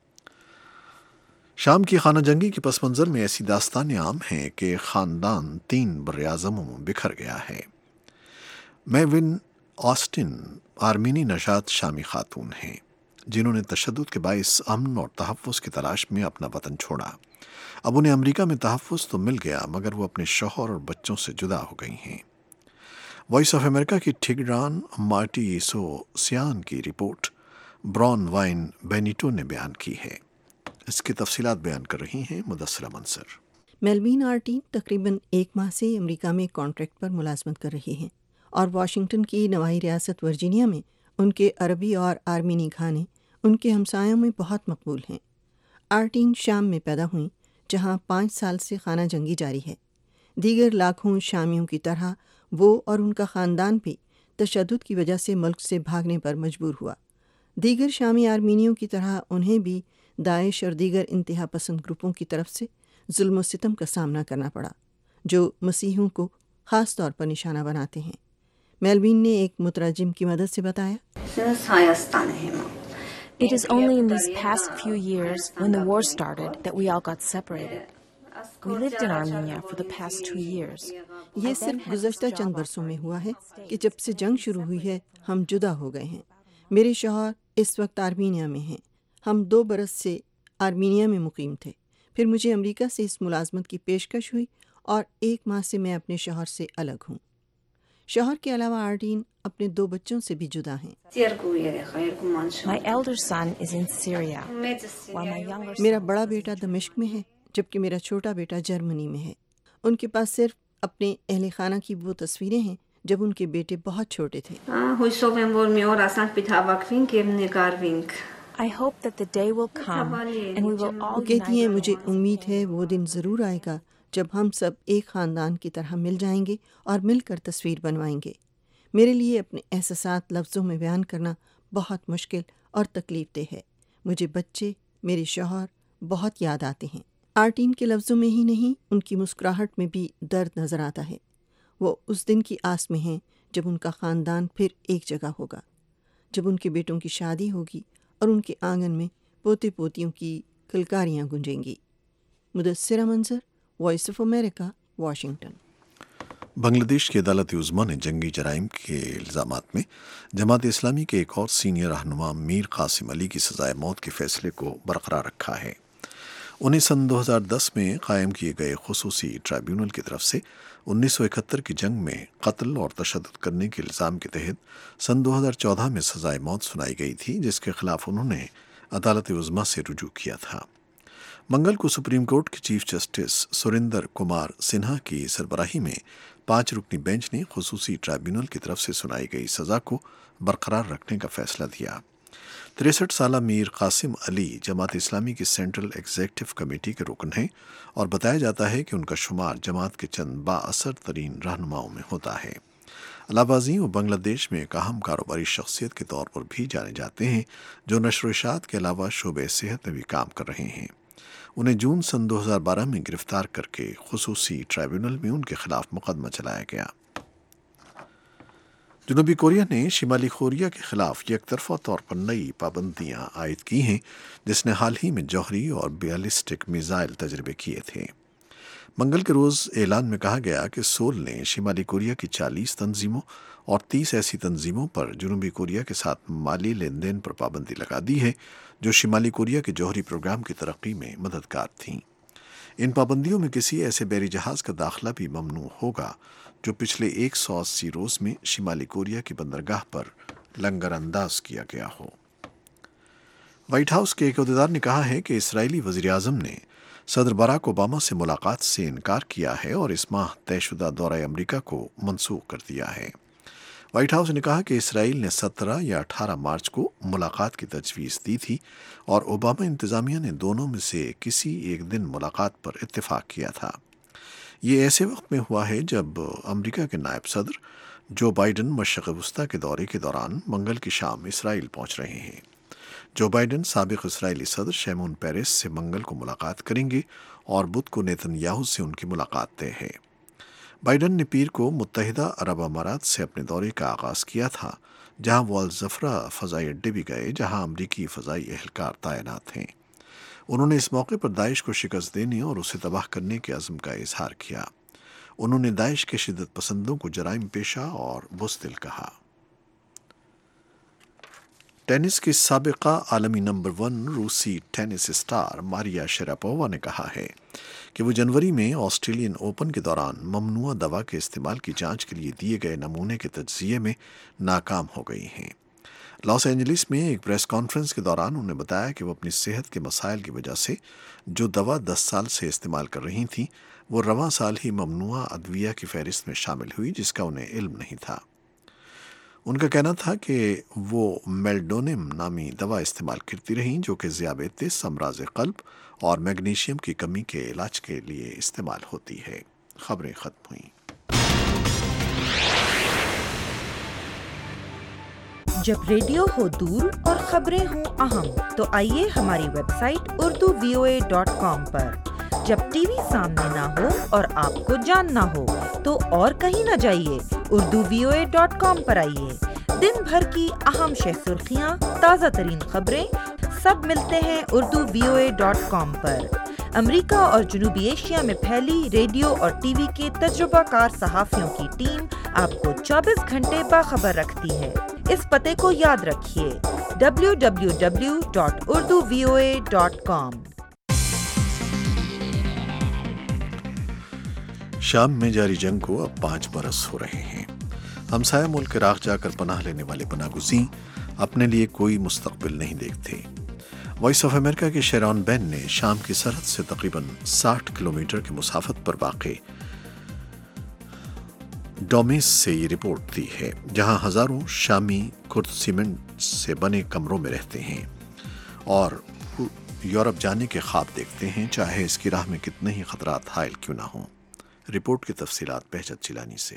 [SPEAKER 1] شام کی خانہ جنگی کے پس منظر میں ایسی داستانیں عام ہیں کہ خاندان تین براعظموں میں بکھر گیا ہے۔ میون آسٹن آرمینی نژاد شامی خاتون ہیں جنہوں نے تشدد کے باعث امن اور تحفظ کی تلاش میں اپنا وطن چھوڑا۔ اب انہیں امریکہ میں تحفظ تو مل گیا، مگر وہ اپنے شوہر اور بچوں سے جدا ہو گئی ہیں۔ وائس آف امریکہ کی ٹھگران مارٹی سو سیان کی رپورٹ بران وائن بینیٹو نے بیان کی ہے۔ اس کی تفصیلات بیان کر رہی ہیں مدثرہ منصر۔
[SPEAKER 17] میلوین آرٹین تقریباً ایک ماہ سے امریکہ میں کانٹریکٹ پر ملازمت کر رہی ہیں اور واشنگٹن کی نواحی ریاست ورجینیا میں ان کے عربی اور آرمینی کھانے ان کے ہمسایوں میں بہت مقبول ہیں۔ آرٹین شام میں پیدا ہوئیں جہاں پانچ سال سے خانہ جنگی جاری ہے۔ دیگر لاکھوں شامیوں کی طرح وہ اور ان کا خاندان بھی تشدد کی وجہ سے ملک سے بھاگنے پر مجبور ہوا۔ دیگر شامی آرمینیوں کی طرح انہیں بھی داعش اور دیگر انتہا پسند گروپوں کی طرف سے ظلم و ستم کا سامنا کرنا پڑا جو مسیحیوں کو خاص طور پر نشانہ بناتے ہیں۔ میلوین نے ایک مترجم کی مدد سے بتایا،
[SPEAKER 18] It is only in these past few years, when the war started, that we all got separated. We lived in Armenia for the past two years.
[SPEAKER 17] یہ صرف گزشتہ چند برسوں میں ہوا ہے کہ جب سے جنگ شروع ہوئی ہے ہم جدا ہو گئے ہیں۔ میرے شوہر اس وقت آرمینیا میں ہیں۔ ہم دو برس سے آرمینیا میں مقیم تھے، پھر مجھے امریکہ سے اس ملازمت کی پیشکش ہوئی اور ایک ماہ سے میں اپنے شوہر سے الگ ہوں۔ شوہر کے علاوہ آرٹین اپنے دو بچوں سے بھی جدا ہیں۔
[SPEAKER 18] My elder son is in Syria, while my younger son...
[SPEAKER 17] میرا بڑا بیٹا دمشق میں ہے جبکہ میرا چھوٹا بیٹا جرمنی میں ہے۔ ان کے پاس صرف اپنے اہل خانہ کی وہ تصویریں ہیں جب ان کے بیٹے بہت چھوٹے تھے۔
[SPEAKER 18] I hope that the day will come and we will all
[SPEAKER 17] وہ کہتی ہیں مجھے امید ہے وہ دن ضرور آئے گا جب ہم سب ایک خاندان کی طرح مل جائیں گے اور مل کر تصویر بنوائیں گے۔ میرے لیے اپنے احساسات لفظوں میں بیان کرنا بہت مشکل اور تکلیف دہ ہے۔ مجھے بچے، میرے شوہر بہت یاد آتے ہیں۔ آرٹین کے لفظوں میں ہی نہیں، ان کی مسکراہٹ میں بھی درد نظر آتا ہے۔ وہ اس دن کی آس میں ہیں جب ان کا خاندان پھر ایک جگہ ہوگا، جب ان کے بیٹوں کی شادی ہوگی اور ان کے آنگن میں پوتے پوتیوں کی کلکاریاں گونجیں گی۔ Mudassira Manzar, voice of America, Washington.
[SPEAKER 1] Bangladesh کی عدالت عظمیٰ نے جنگی جرائم کے الزامات میں جماعت اسلامی کے ایک اور سینئر رہنما میر قاسم علی کی سزائے موت کے فیصلے کو برقرار رکھا ہے۔ انہیں سن دو ہزار دس میں قائم کیے گئے خصوصی ٹرائیبیونل کی طرف سے انیس سو اکہتر کی جنگ میں قتل اور تشدد کرنے کے الزام کے تحت سن دو ہزار چودہ میں سزائے موت سنائی گئی تھی، جس کے خلاف انہوں نے عدالت عظمیٰ سے رجوع کیا تھا۔ منگل کو سپریم کورٹ کے چیف جسٹس سریندر کمار سنہا کی سربراہی میں پانچ رکنی بینچ نے خصوصی ٹرائیبیونل کی طرف سے سنائی گئی سزا کو برقرار رکھنے کا فیصلہ دیا۔ تریسٹھ سالہ میر قاسم علی جماعت اسلامی کی سینٹرل ایگزیکٹو کمیٹی کے رکن ہیں اور بتایا جاتا ہے کہ ان کا شمار جماعت کے چند با اثر ترین رہنماؤں میں ہوتا ہے۔ علاوہ ازیں وہ بنگلہ دیش میں ایک اہم کاروباری شخصیت کے طور پر بھی جانے جاتے ہیں جو نشر و اشاعت کے علاوہ شعبہ صحت میں بھی کام کر رہے ہیں۔ انہیں جون سن دو ہزار بارہ میں گرفتار کر کے خصوصی ٹرائیبیونل میں ان کے خلاف مقدمہ چلایا گیا۔ جنوبی کوریا نے شمالی کوریا کے خلاف یک طرفہ طور پر نئی پابندیاں عائد کی ہیں، جس نے حال ہی میں جوہری اور بیلسٹک میزائل تجربے کیے تھے۔ منگل کے روز اعلان میں کہا گیا کہ سول نے شمالی کوریا کی چالیس تنظیموں اور تیس ایسی تنظیموں پر جنوبی کوریا کے ساتھ مالی لین دین پر پابندی لگا دی ہے جو شمالی کوریا کے جوہری پروگرام کی ترقی میں مددگار تھیں۔ ان پابندیوں میں کسی ایسے بحری جہاز کا داخلہ بھی ممنوع ہوگا جو پچھلے ایک سو اسی روز میں شمالی کوریا کی بندرگاہ پر لنگر انداز کیا گیا ہو۔ وائٹ ہاؤس کے ایک عہدیدار نے کہا ہے کہ اسرائیلی وزیر اعظم نے صدر باراک اوباما سے ملاقات سے انکار کیا ہے اور اس ماہ طے شدہ دورہ امریکہ کو منسوخ کر دیا ہے۔ وائٹ ہاؤس نے کہا کہ اسرائیل نے سترہ یا اٹھارہ مارچ کو ملاقات کی تجویز دی تھی اور اوباما انتظامیہ نے دونوں میں سے کسی ایک دن ملاقات پر اتفاق کیا تھا۔ یہ ایسے وقت میں ہوا ہے جب امریکہ کے نائب صدر جو بائیڈن مشرق وسطیٰ کے دورے کے دوران منگل کی شام اسرائیل پہنچ رہے ہیں۔ جو بائیڈن سابق اسرائیلی صدر شیمون پیرس سے منگل کو ملاقات کریں گے اور بدھ کو نیتن یاہو سے ان کی ملاقات طے ہے۔ بائیڈن نے پیر کو متحدہ عرب امارات سے اپنے دورے کا آغاز کیا تھا، جہاں وہ الزفرہ فضائی اڈے بھی گئے جہاں امریکی فضائی اہلکار تعینات ہیں۔ انہوں نے اس موقع پر داعش کو شکست دینے اور اسے تباہ کرنے کے عزم کا اظہار کیا۔ انہوں نے داعش کے شدت پسندوں کو جرائم پیشہ اور بزدل کہا۔ ٹینس کی سابقہ عالمی نمبر ون روسی ٹینس اسٹار ماریا شراپووا نے کہا ہے کہ وہ جنوری میں آسٹریلین اوپن کے دوران ممنوعہ دوا کے استعمال کی جانچ کے لیے دیے گئے نمونے کے تجزیے میں ناکام ہو گئی ہیں۔ لاس اینجلس میں ایک پریس کانفرنس کے دوران انہوں نے بتایا کہ وہ اپنی صحت کے مسائل کی وجہ سے جو دوا دس سال سے استعمال کر رہی تھیں وہ رواں سال ہی ممنوعہ ادویہ کی فہرست میں شامل ہوئی جس کا انہیں علم نہیں تھا۔ ان کا کہنا تھا کہ وہ میلڈونم نامی دوا استعمال کرتی رہیں جو کہ ذیابیطس، امراض قلب اور میگنیشیم کی کمی کے علاج کے لیے استعمال ہوتی ہے۔ خبریں ختم ہوئیں۔
[SPEAKER 19] جب ریڈیو ہو دور اور خبریں ہوں اہم تو آئیے ہماری website Urdu V O A dot com پر۔ جب ٹی وی سامنے نہ ہو اور آپ کو جاننا ہو تو اور کہیں نہ جائیے، Urdu V O A dot com پر آئیے۔ دن بھر کی اہم شہ سرخیاں، تازہ ترین خبریں سب ملتے ہیں Urdu V O A dot com پر۔ امریکہ اور جنوبی ایشیا میں پھیلی ریڈیو اور ٹی وی کے تجربہ کار صحافیوں کی ٹیم آپ کو چوبیس گھنٹے باخبر رکھتی ہے۔ اس پتے کو یاد رکھیے W W W dot Urdu V O A dot com.
[SPEAKER 1] شام میں جاری جنگ کو اب پانچ برس ہو رہے ہیں۔ ہمسایہ ملک عراق جا کر پناہ لینے والے پناہ گزین اپنے لیے کوئی مستقبل نہیں دیکھتے۔ وائس آف امریکہ کے شیرون بین نے شام کی سرحد سے تقریباً ساٹھ کلومیٹر کی مسافت پر واقع ڈومیس سے یہ رپورٹ دی ہے، جہاں ہزاروں شامی کرد سیمنٹ سے بنے کمروں میں رہتے ہیں اور یورپ جانے کے خواب دیکھتے ہیں، چاہے اس کی راہ میں کتنے ہی خطرات حائل کیوں نہ ہوں۔ رپورٹ کی تفصیلات بہجت چیلانی سے۔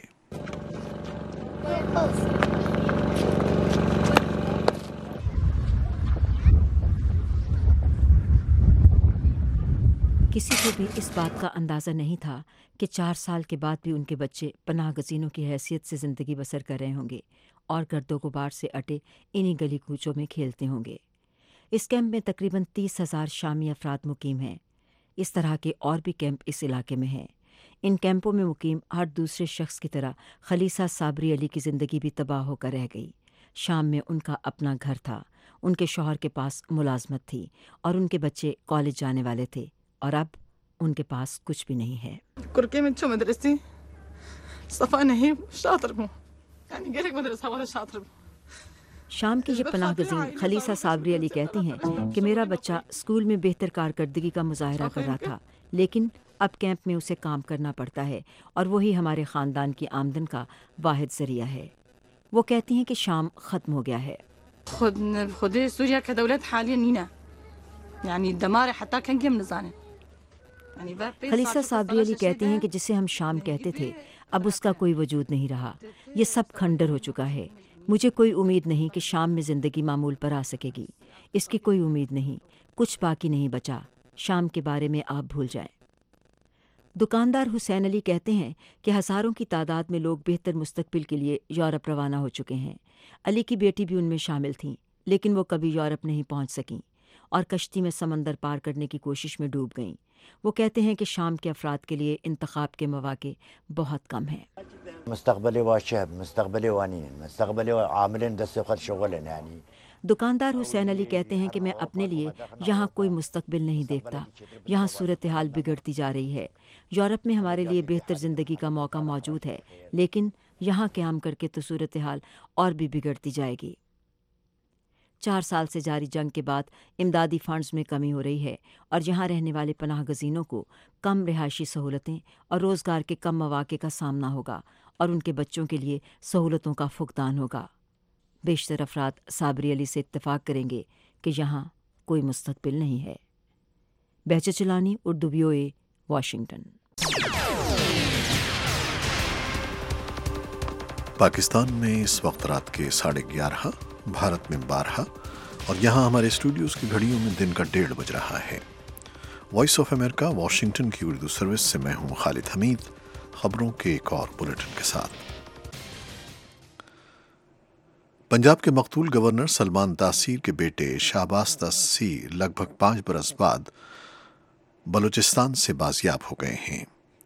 [SPEAKER 20] کسی کو بھی اس بات کا اندازہ نہیں تھا کہ چار سال کے بعد بھی ان کے بچے پناہ گزینوں کی حیثیت سے زندگی بسر کر رہے ہوں گے اور گرد و غبار سے اٹے انہی گلی کوچوں میں کھیلتے ہوں گے۔ اس کیمپ میں تقریباً تیس ہزار شامی افراد مقیم ہیں۔ اس طرح کے اور بھی کیمپ اس علاقے میں ہیں۔ ان کیمپوں میں مقیم ہر دوسرے شخص کی طرح خلیصہ صابری علی کی زندگی بھی تباہ ہو کر رہ گئی۔ شام میں ان کا اپنا گھر تھا، ان کے شوہر کے پاس ملازمت تھی اور ان کے بچے کالج جانے والے تھے، اور اب ان کے پاس کچھ بھی نہیں ہے۔
[SPEAKER 21] كركي من شو مدرستي صفا نہیں شاطر بو يعني غيرك مدرسة ولا شاطر بو۔
[SPEAKER 20] شام کی یہ پناہ گزین خلیصہ صابری علی کہتی ہیں کہ میرا بچہ اسکول میں بہتر کارکردگی کا مظاہرہ کر رہا تھا، لیکن اب کیمپ میں اسے کام کرنا پڑتا ہے اور وہی ہمارے خاندان کی آمدن کا واحد ذریعہ ہے۔ وہ کہتی ہیں کہ شام ختم ہو گیا ہے۔
[SPEAKER 21] خد خدي سوريا كدولة حاليا نينا يعني الدمار حتى كان كم نزانه۔
[SPEAKER 20] خلیصہ صابری علی کہتی ہیں کہ جسے ہم شام کہتے تھے اب اس کا کوئی وجود نہیں رہا، یہ سب کھنڈر ہو چکا ہے۔ مجھے کوئی امید نہیں کہ شام میں زندگی معمول پر آ سکے گی، اس کی کوئی امید نہیں، کچھ باقی نہیں بچا، شام کے بارے میں آپ بھول جائیں۔ دکاندار حسین علی کہتے ہیں کہ ہزاروں کی تعداد میں لوگ بہتر مستقبل کے لیے یورپ روانہ ہو چکے ہیں۔ علی کی بیٹی بھی ان میں شامل تھیں، لیکن وہ کبھی یورپ نہیں پہنچ سکیں اور کشتی میں سمندر پار کرنے کی کوشش میں ڈوب گئیں۔ وہ کہتے ہیں کہ شام کے افراد کے لیے انتخاب کے مواقع بہت کم ہیں۔
[SPEAKER 4] مستقبل وشاب مستقبل وانین مستقبل عاملین دستقل شغل یعنی
[SPEAKER 20] دکاندار حسین علی کہتے ہیں کہ میں اپنے لیے یہاں کوئی مستقبل نہیں دیکھتا، یہاں صورتحال بگڑتی جا رہی ہے۔ یورپ میں ہمارے لیے بہتر زندگی کا موقع موجود ہے، لیکن یہاں قیام کر کے تو صورتحال اور بھی بگڑتی جائے گی۔ چار سال سے جاری جنگ کے بعد امدادی فنڈز میں کمی ہو رہی ہے اور یہاں رہنے والے پناہ گزینوں کو کم رہائشی سہولتیں اور روزگار کے کم مواقع کا سامنا ہوگا اور ان کے بچوں کے لیے سہولتوں کا فقدان ہوگا۔ بیشتر افراد صابری علی سے اتفاق کریں گے کہ یہاں کوئی مستقبل نہیں ہے۔ Behjat Chilani, Urdu V O A, Washington.
[SPEAKER 1] Pakistan میں اس وقت رات کے ساڑھے گیارہ، بھارت میں بارہ اور یہاں ہمارے اسٹوڈیوز کی گھڑیوں میں دن کا ڈیڑھ بج رہا ہے۔ وائس آف امریکہ واشنگٹن کی اردو سروس سے میں ہوں خالد حمید، خبروں کے ایک اور بلیٹن کے ساتھ۔ پنجاب کے مقتول گورنر سلمان تاثیر کے بیٹے شہباز تاثیر لگ بھگ پانچ برس بعد بلوچستان سے بازیاب ہو گئے ہیں۔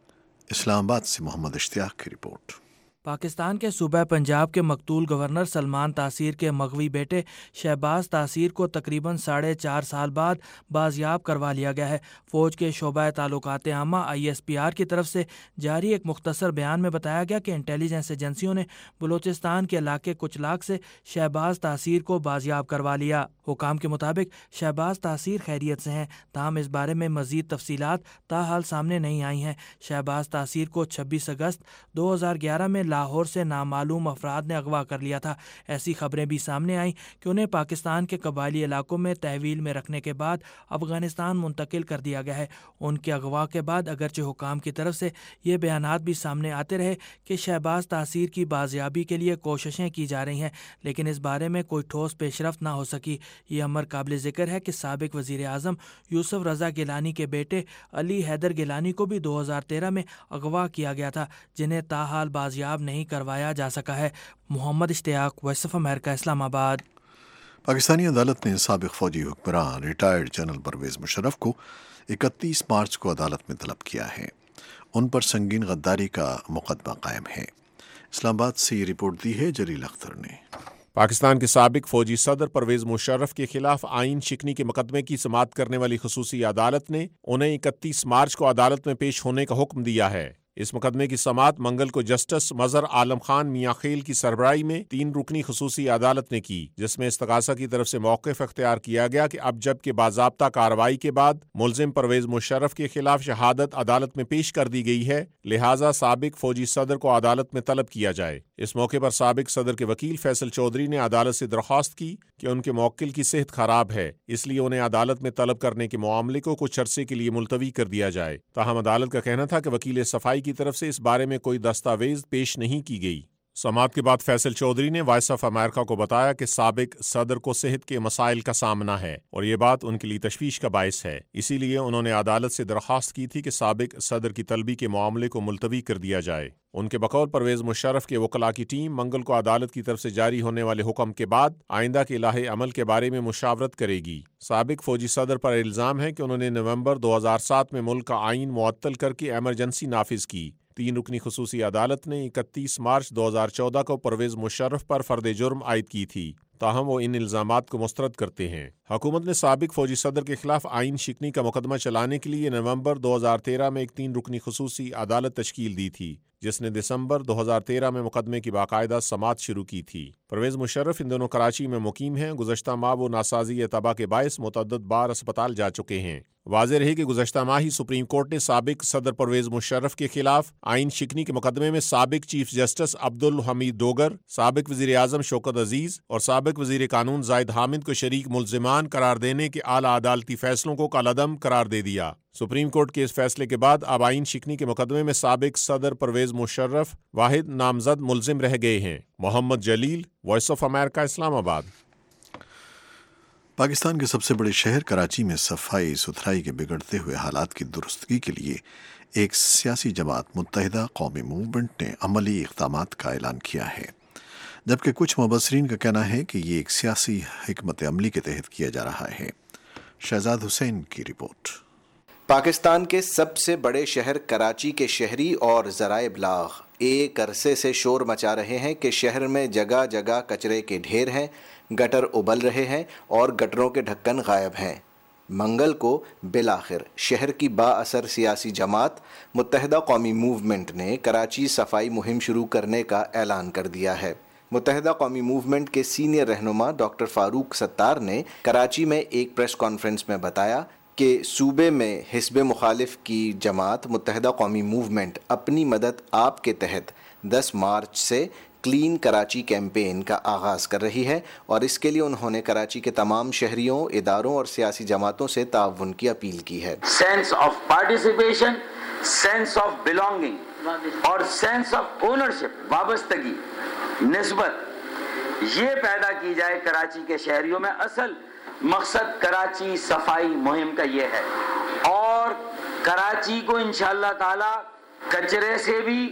[SPEAKER 1] اسلام آباد سے محمد اشتیاق کی رپورٹ۔
[SPEAKER 2] پاکستان کے صوبہ پنجاب کے مقتول گورنر سلمان تاثیر کے مغوی بیٹے شہباز تاثیر کو تقریباً ساڑھے چار سال بعد بازیاب کروا لیا گیا ہے۔ فوج کے شعبہ تعلقات عامہ آئی ایس پی آر کی طرف سے جاری ایک مختصر بیان میں بتایا گیا کہ انٹیلیجنس ایجنسیوں نے بلوچستان کے علاقے کچلاک سے شہباز تاثیر کو بازیاب کروا لیا۔ حکام کے مطابق شہباز تاثیر خیریت سے ہیں، تاہم اس بارے میں مزید تفصیلات تاحال سامنے نہیں آئی ہیں۔ شہباز تاثیر کو چھبیس اگست دو ہزار گیارہ میں لاہور سے نامعلوم افراد نے اغوا کر لیا تھا۔ ایسی خبریں بھی سامنے آئیں کہ انہیں پاکستان کے قبائلی علاقوں میں تحویل میں رکھنے کے بعد افغانستان منتقل کر دیا گیا ہے۔ ان کے اغوا کے بعد اگرچہ حکام کی طرف سے یہ بیانات بھی سامنے آتے رہے کہ شہباز تاثیر کی بازیابی کے لیے کوششیں کی جا رہی ہیں، لیکن اس بارے میں کوئی ٹھوس پیش رفت نہ ہو سکی۔ یہ امر قابل ذکر ہے کہ سابق وزیر اعظم یوسف رضا گیلانی کے بیٹے علی حیدر گیلانی کو بھی دو ہزار تیرہ میں اغوا کیا گیا تھا، جنہیں تاحال بازیاب نہیں کروایا جا سکا ہے۔ محمد اشتیاق، وائس آف امریکہ، اسلام آباد۔
[SPEAKER 1] پاکستانی عدالت نے سابق فوجی حکمران ریٹائرڈ جنرل پرویز مشرف کو اکتیس مارچ کو عدالت میں طلب کیا ہے۔ ان پر سنگین غداری کا مقدمہ قائم ہے۔ اسلام آباد سے یہ رپورٹ دی ہے جلیل اختر نے۔
[SPEAKER 22] پاکستان کے سابق فوجی صدر پرویز مشرف کے خلاف آئین شکنی کے مقدمے کی سماعت کرنے والی خصوصی عدالت نے انہیں اکتیس مارچ کو عدالت میں پیش ہونے کا حکم دیا ہے۔ اس مقدمے کی سماعت منگل کو جسٹس مظہر عالم خان میاں خیل کی سربراہی میں تین رکنی خصوصی عدالت نے کی، جس میں استغاثہ کی طرف سے موقف اختیار کیا گیا کہ اب جب کہ باضابطہ کارروائی کے بعد ملزم پرویز مشرف کے خلاف شہادت عدالت میں پیش کر دی گئی ہے، لہٰذا سابق فوجی صدر کو عدالت میں طلب کیا جائے۔ اس موقع پر سابق صدر کے وکیل فیصل چودھری نے عدالت سے درخواست کی کہ ان کے موکل کی صحت خراب ہے، اس لیے انہیں عدالت میں طلب کرنے کے معاملے کو کچھ عرصے کے لیے ملتوی کر دیا جائے۔ تاہم عدالت کا کہنا تھا کہ وکیل صفائی کی طرف سے اس بارے میں کوئی دستاویز پیش نہیں کی گئی۔ سماعت کے بعد فیصل چودھری نے وائس آف امریکہ کو بتایا کہ سابق صدر کو صحت کے مسائل کا سامنا ہے اور یہ بات ان کے لیے تشویش کا باعث ہے، اسی لیے انہوں نے عدالت سے درخواست کی تھی کہ سابق صدر کی طلبی کے معاملے کو ملتوی کر دیا جائے۔ ان کے بقول پرویز مشرف کے وکلاء کی ٹیم منگل کو عدالت کی طرف سے جاری ہونے والے حکم کے بعد آئندہ کے لاحق عمل کے بارے میں مشاورت کرے گی۔ سابق فوجی صدر پر الزام ہے کہ انہوں نے نومبر دو ہزار سات میں ملک کا آئین معطل کر کے ایمرجنسی نافذ کی۔ تین رکنی خصوصی عدالت نے اکتیس مارچ دو ہزار چودہ کو پرویز مشرف پر فرد جرم عائد کی تھی، تاہم وہ ان الزامات کو مسترد کرتے ہیں۔ حکومت نے سابق فوجی صدر کے خلاف آئین شکنی کا مقدمہ چلانے کے لیے نومبر دو ہزار تیرہ میں ایک تین رکنی خصوصی عدالت تشکیل دی تھی، جس نے دسمبر دو ہزار تیرہ میں مقدمے کی باقاعدہ سماعت شروع کی تھی۔ پرویز مشرف ان دونوں کراچی میں مقیم ہیں۔ گزشتہ ماہ وہ ناسازی تباہ کے باعث متعدد بار اسپتال جا چکے ہیں۔ واضح رہے کہ گزشتہ ماہ ہی سپریم کورٹ نے سابق صدر پرویز مشرف کے خلاف آئین شکنی کے مقدمے میں سابق چیف جسٹس عبدالحمید ڈوگر، سابق وزیر اعظم شوکت عزیز اور سابق وزیر قانون زاہد حامد کو شریک ملزمان قرار دینے کے اعلیٰ عدالتی فیصلوں کو کالعدم قرار دے دیا۔ سپریم کورٹ کے اس فیصلے کے بعد اب آئین شکنی کے مقدمے میں سابق صدر پرویز مشرف واحد نامزد ملزم رہ گئے ہیں۔ محمد جلیل، وائس آف امریکہ، اسلام آباد۔
[SPEAKER 1] پاکستان کے سب سے بڑے شہر کراچی میں صفائی ستھرائی کے بگڑتے ہوئے حالات کی درستگی کے لیے ایک سیاسی جماعت متحدہ قومی موومنٹ نے عملی اقدامات کا اعلان کیا ہے، جبکہ کچھ مبصرین کا کہنا ہے کہ یہ ایک سیاسی حکمت عملی کے تحت کیا جا رہا ہے۔ शहजाद हुसैन की रिपोर्ट।
[SPEAKER 6] पाकिस्तान के सबसे बड़े शहर कराची के शहरी और ज़राए इब्लाग एक अरसे से शोर मचा रहे हैं कि शहर में जगह जगह कचरे के ढेर हैं, गटर उबल रहे हैं और गटरों के ढक्कन गायब हैं। मंगल को बिलाखिर शहर की बाअसर सियासी जमात मुत्तहिदा कौमी मूवमेंट ने कराची सफाई मुहिम शुरू करने का ऐलान कर दिया है। मुत्तहिदा कौमी मूवमेंट के सीनियर रहनुमा डॉक्टर फारूक सत्तार ने कराची में एक प्रेस कॉन्फ्रेंस में बताया कि सूबे में हिस्ब मुखालिफ की जमात मुत्तहिदा कौमी मूवमेंट अपनी मदद आप के तहत दस मार्च से क्लीन कराची कैंपेन का आगाज़ कर रही है और इसके लिए उन्होंने कराची के तमाम शहरियों, इदारों और सियासी जमातों से ताउन की अपील की है।
[SPEAKER 7] Sense of participation, sense of belonging और सेंस ऑफ ओनरशिप, वाबस्तगी, निस्बत, ये पैदा की जाए कराची के शहरियों में। असल मकसद कराची सफाई मुहिम का ये है और कराची को इंशाअल्लाह ताला कचरे से भी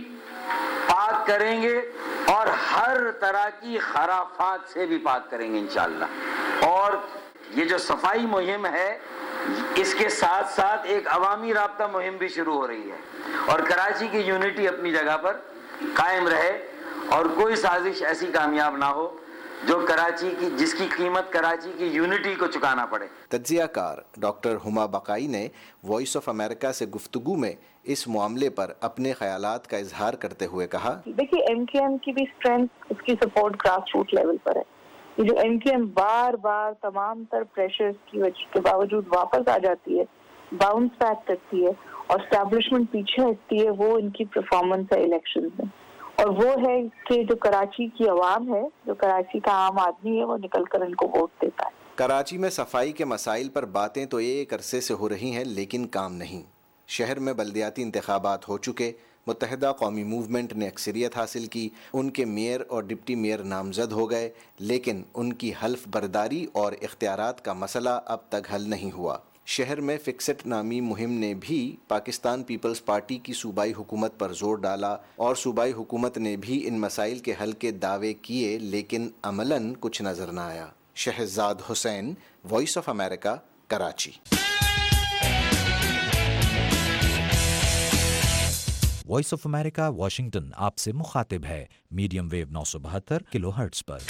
[SPEAKER 7] पाक करेंगे और हर तरह की खराफात से भी पाक करेंगे इंशाअल्लाह। और ये जो सफाई मुहिम है इसके साथ साथ एक अवामी राब्ता मुहिम भी शुरू हो रही है और कराची की यूनिटी अपनी जगह पर कायम रहे और कोई साजिश ऐसी कामयाब ना हो जो कराची की जिसकी कीमत कराची की यूनिटी को चुकाना पड़े।
[SPEAKER 6] तज्जियाकार डॉक्टर हुमा बकाई ने वॉइस ऑफ अमेरिका से गुफ्तगू में इस मामले पर अपने ख्यालात का इजहार करते हुए कहा,
[SPEAKER 23] देखिए एमकेएम की भी स्ट्रेंथ, उसकी सपोर्ट ग्रास रूट लेवल पर है। ये जो एमकेएम बार बार तमाम तर प्रेशर्स की वजह के बावजूद वापस आ जाती है, बाउंस बैक करती है और एस्टैब्लिशमेंट पीछे हटती है, वो इनकी परफॉर्मेंस है इलेक्शन में। और वो है कि जो कराची की आवाम है, जो कराची का आम आदमी है, वो निकल कर इनको वोट देता है।
[SPEAKER 6] कराची में सफाई के मसाइल पर बातें तो एक अरसे से हो रही हैं लेकिन काम नहीं। शहर में बल्दियाती इंतखाबात हो चुके, मुत्तहिदा कौमी मूवमेंट ने अक्सरियत हासिल की, उनके मेयर और डिप्टी मेयर नामजद हो गए, लेकिन उनकी हल्फ बर्दारी और इख्तियारात का मसला अब तक हल नहीं हुआ। शहर में फिक्सेट नामी मुहिम ने भी पाकिस्तान पीपल्स पार्टी की सूबाई हुकूमत पर जोर डाला और सूबाई हुकूमत ने भी इन मसाइल के हल के दावे किए, लेकिन अमलन कुछ नजर न आया। Shahzad Hussain, voice of America, Karachi.
[SPEAKER 24] Voice of America Washington आपसे मुखातिब है मीडियम वेव नौ सौ बहत्तर किलो हर्ट्ज पर।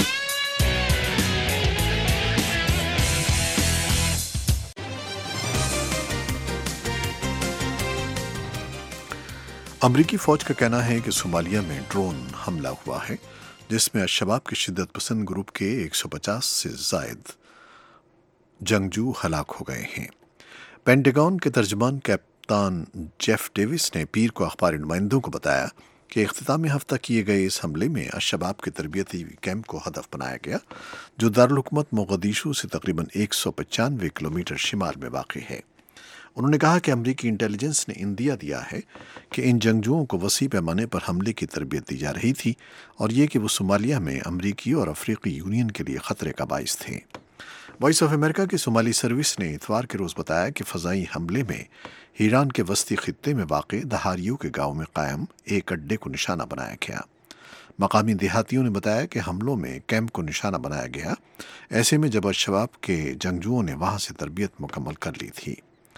[SPEAKER 1] अमरीकी फौज का कहना है कि सोमालिया में ड्रोन हमला हुआ है जिसमें अल-शबाब के शिद्दत पसंद ग्रुप के एक सौ पचास से जायद जंगजू हलाक हो गए हैं। पेंटागन के तर्जमान कप्तान जेफ डेविस ने पीर को अखबारी नुमाइंदों को बताया कि इख्तितामी हफ्ता किए गए इस हमले में अल-शबाब के तरबियती कैंप को हदफ बनाया गया जो दारुल हुकूमत मोगदिशु से तकरीबन एक सौ पचानवे किलोमीटर शिमाल में वाक़ है। उन्होंने कहा कि अमरीकी इंटेलिजेंस ने इंदिया दिया है कि इन जंगजुओं को वसी पैमाने पर हमले की तरबियत दी जा रही थी और ये कि वो सोमालिया में अमरीकी और अफ्रीकी यूनियन के लिए ख़तरे का बाइस थे। वॉइस ऑफ अमेरिका की सोमाली सर्विस ने इतवार के रोज़ बताया कि फ़ज़ाई हमले में ईरान के वस्ती खित्ते में वाक़ दहारियों के गाँव में कायम एक अड्डे को निशाना बनाया गया। मकामी देहातियों ने बताया कि हमलों में कैंप को निशाना बनाया गया, ऐसे में जब अल-शबाब के जंगजुओं ने वहाँ से तरबियत मुकम्मल कर ली थी।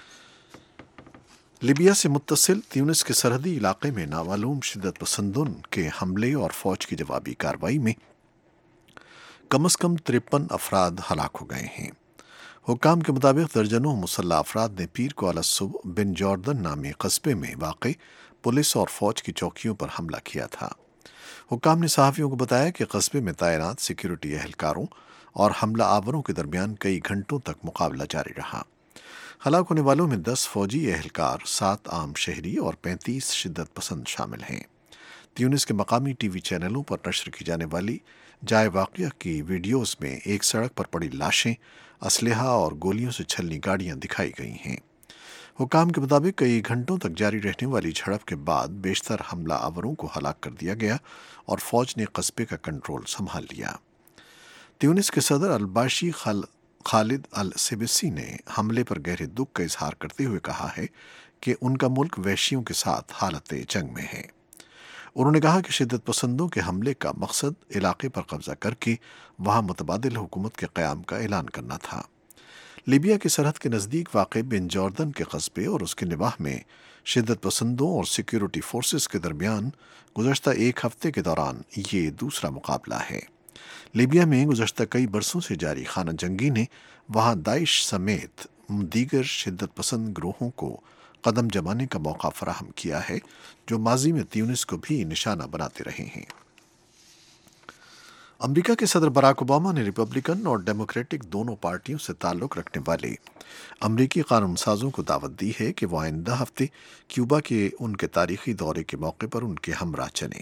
[SPEAKER 1] लीबिया से मुत्तसिल त्यूनिस के सरहदी इलाके में नामालूम शिद्दत पसंदों के हमले और फौज की जवाबी कार्रवाई में कम अज़ कम तिरपन अफराद हलाक हो गए हैं। हुक्काम के मुताबिक दर्जनों मुसल्लह अफराद ने पीर को अलसुब बिन जॉर्डन नामी कस्बे में वाक़ पुलिस और फौज की चौकियों पर हमला किया था। हुक्काम ने सहाफ़ियों को बताया कि कस्बे में तैनात सिक्योरिटी एहलकारों और हमला आवरों के दरमियान कई घंटों तक मुकाबला जारी रहा। हलाक होने वालों में दस फौजी एहलकार, सात आम शहरी और पैंतीस शिद्दत पसंद शामिल हैं। त्यूनिस के मकामी टीवी चैनलों पर नशर की जाने वाली जाए वाक़या की वीडियोज़ में एक सड़क पर पड़ी लाशें, असलहा और गोलियों से छलनी गाड़ियाँ दिखाई गई हैं। हुक्काम के मुताबिक कई घंटों तक जारी रहने वाली झड़प के बाद बेशतर हमला आवरों को हलाक कर दिया गया और फौज ने कस्बे का कंट्रोल संभाल लिया। त्यूनिस के सदर अलबाशी खाल खालिद अल सिबिसी ने हमले पर गहरे दुख का इजहार करते हुए कहा है कि उनका मुल्क वहशियों के साथ हालत जंग में है। उन्होंने कहा कि शिद्दत पसंदों के हमले का मकसद इलाके पर कब्जा करके वहां मुतबादिल हुकूमत के क़याम का ऐलान करना था, لیبیا کی سرحد کے نزدیک واقع بن جوردن کے قصبے اور اس کے نواح میں شدت پسندوں اور سیکیورٹی فورسز کے درمیان گزشتہ ایک ہفتے کے دوران یہ دوسرا مقابلہ ہے۔ لیبیا میں گزشتہ کئی برسوں سے جاری خانہ جنگی نے وہاں داعش سمیت دیگر شدت پسند گروہوں کو قدم جمانے کا موقع فراہم کیا ہے، جو ماضی میں تیونس کو بھی نشانہ بناتے رہے ہیں۔ امریکہ کے صدر براک اوباما نے ریپبلکن اور ڈیموکریٹک دونوں پارٹیوں سے تعلق رکھنے والے امریکی قانون سازوں کو دعوت دی ہے کہ وہ آئندہ ہفتے کیوبا کے ان کے تاریخی دورے کے موقع پر ان کے ہمراہ چلیں۔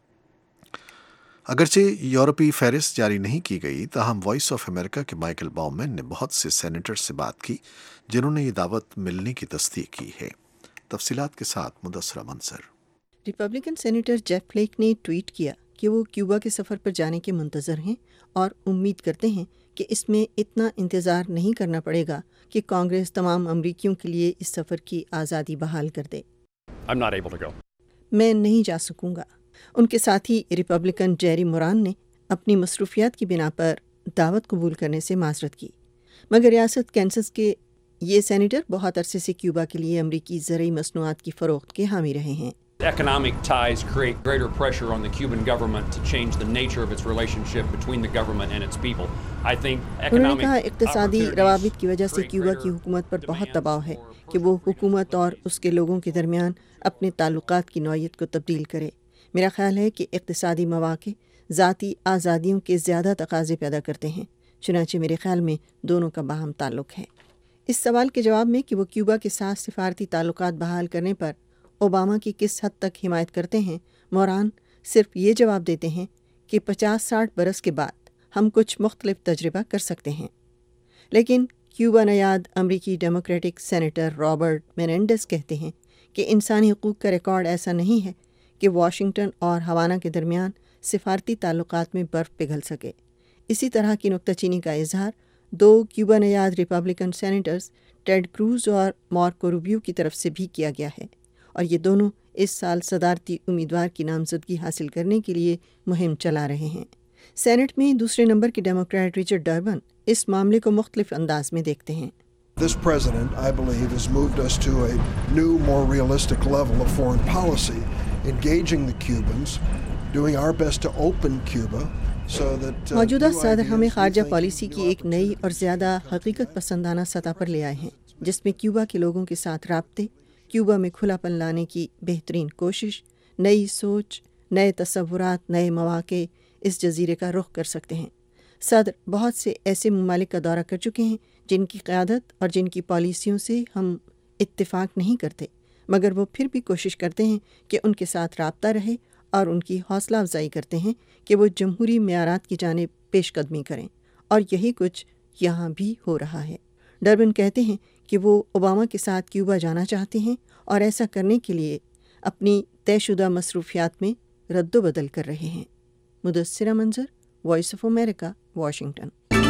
[SPEAKER 1] اگرچہ یورپی فہرست جاری نہیں کی گئی، تاہم وائس آف امریکہ کے مائیکل باؤمین نے بہت سے سینیٹر سے بات کی جنہوں نے یہ دعوت ملنے کی تصدیق کی ہے۔ تفصیلات کے ساتھ Mudassira Munsar.
[SPEAKER 17] Republican senator Jeff Flake نے ٹویٹ کیا کہ وہ کیوبا کے سفر پر جانے کے منتظر ہیں اور امید کرتے ہیں کہ اس میں اتنا انتظار نہیں کرنا پڑے گا کہ کانگریس تمام امریکیوں کے لیے اس سفر کی آزادی بحال کر دے۔
[SPEAKER 5] I'm not able to go.
[SPEAKER 17] میں نہیں جا سکوں گا۔ ان کے ساتھی ریپبلکن جیری موران نے اپنی مصروفیات کی بنا پر دعوت قبول کرنے سے معذرت کی، مگر ریاست کینسس کے یہ سینیٹر بہت عرصے سے کیوبا کے لیے امریکی زرعی مصنوعات کی فروخت کے حامی رہے ہیں۔
[SPEAKER 5] Economic ties create greater pressure on the Cuban government to change the nature of its relationship between the government and its people. I think
[SPEAKER 17] انہوں نے کہا
[SPEAKER 5] economic
[SPEAKER 17] اقتصادی روابط کی وجہ سے کیوبا کی حکومت پر بہت دباؤ ہے کہ وہ حکومت اور اس کے لوگوں کے درمیان اپنے تعلقات کی نوعیت کو تبدیل کرے۔ میرا خیال ہے کہ اقتصادی مواقع ذاتی آزادیوں کے زیادہ تقاضے پیدا کرتے ہیں، چنانچہ میرے خیال میں دونوں کا باہم تعلق ہے۔ اس سوال کے جواب میں کہ وہ کیوبا کے ساتھ سفارتی تعلقات بحال کرنے پر اوباما کی کس حد تک حمایت کرتے ہیں، موران صرف یہ جواب دیتے ہیں کہ پچاس ساٹھ برس کے بعد ہم کچھ مختلف تجربہ کر سکتے ہیں۔ لیکن کیوبا نیاد امریکی ڈیموکریٹک سینیٹر رابرٹ مینینڈس کہتے ہیں کہ انسانی حقوق کا ریکارڈ ایسا نہیں ہے کہ واشنگٹن اور ہوانا کے درمیان سفارتی تعلقات میں برف پگھل سکے۔ اسی طرح کی نکتہ چینی کا اظہار دو کیوبا نیاد ریپبلکن سینیٹرز ٹیڈ کروز اور مارکو روبیو کی طرف سے بھی کیا گیا ہے، اور یہ دونوں اس سال صدارتی امیدوار کی نامزدگی حاصل کرنے کے لیے مہم چلا رہے ہیں۔ سینٹ میں دوسرے نمبر کے ڈیموکریٹ رچرڈ ڈربن اس معاملے کو مختلف انداز میں دیکھتے ہیں۔
[SPEAKER 8] This president, I believe, has moved us to a new, more realistic level of foreign policy, engaging the Cubans, doing our best to open Cuba so that
[SPEAKER 17] موجودہ صدر ہمیں خارجہ پالیسی کی ایک نئی اور زیادہ حقیقت پسندانہ سطح پر لے آئے ہیں، جس میں کیوبا کے لوگوں کے ساتھ رابطے، کیوبا میں کھلا پن لانے کی بہترین کوشش، نئی سوچ، نئے تصورات، نئے مواقع اس جزیرے کا رخ کر سکتے ہیں۔ صدر بہت سے ایسے ممالک کا دورہ کر چکے ہیں جن کی قیادت اور جن کی پالیسیوں سے ہم اتفاق نہیں کرتے، مگر وہ پھر بھی کوشش کرتے ہیں کہ ان کے ساتھ رابطہ رہے اور ان کی حوصلہ افزائی کرتے ہیں کہ وہ جمہوری معیارات کی جانب پیش قدمی کریں، اور یہی کچھ یہاں بھی ہو رہا ہے۔ ڈربن کہتے ہیں کہ وہ اوباما کے ساتھ کیوبا جانا چاہتے ہیں اور ایسا کرنے کے لیے اپنی طے شدہ مصروفیات میں رد و بدل کر رہے ہیں۔ مدثرہ Manzar, voice of America, Washington.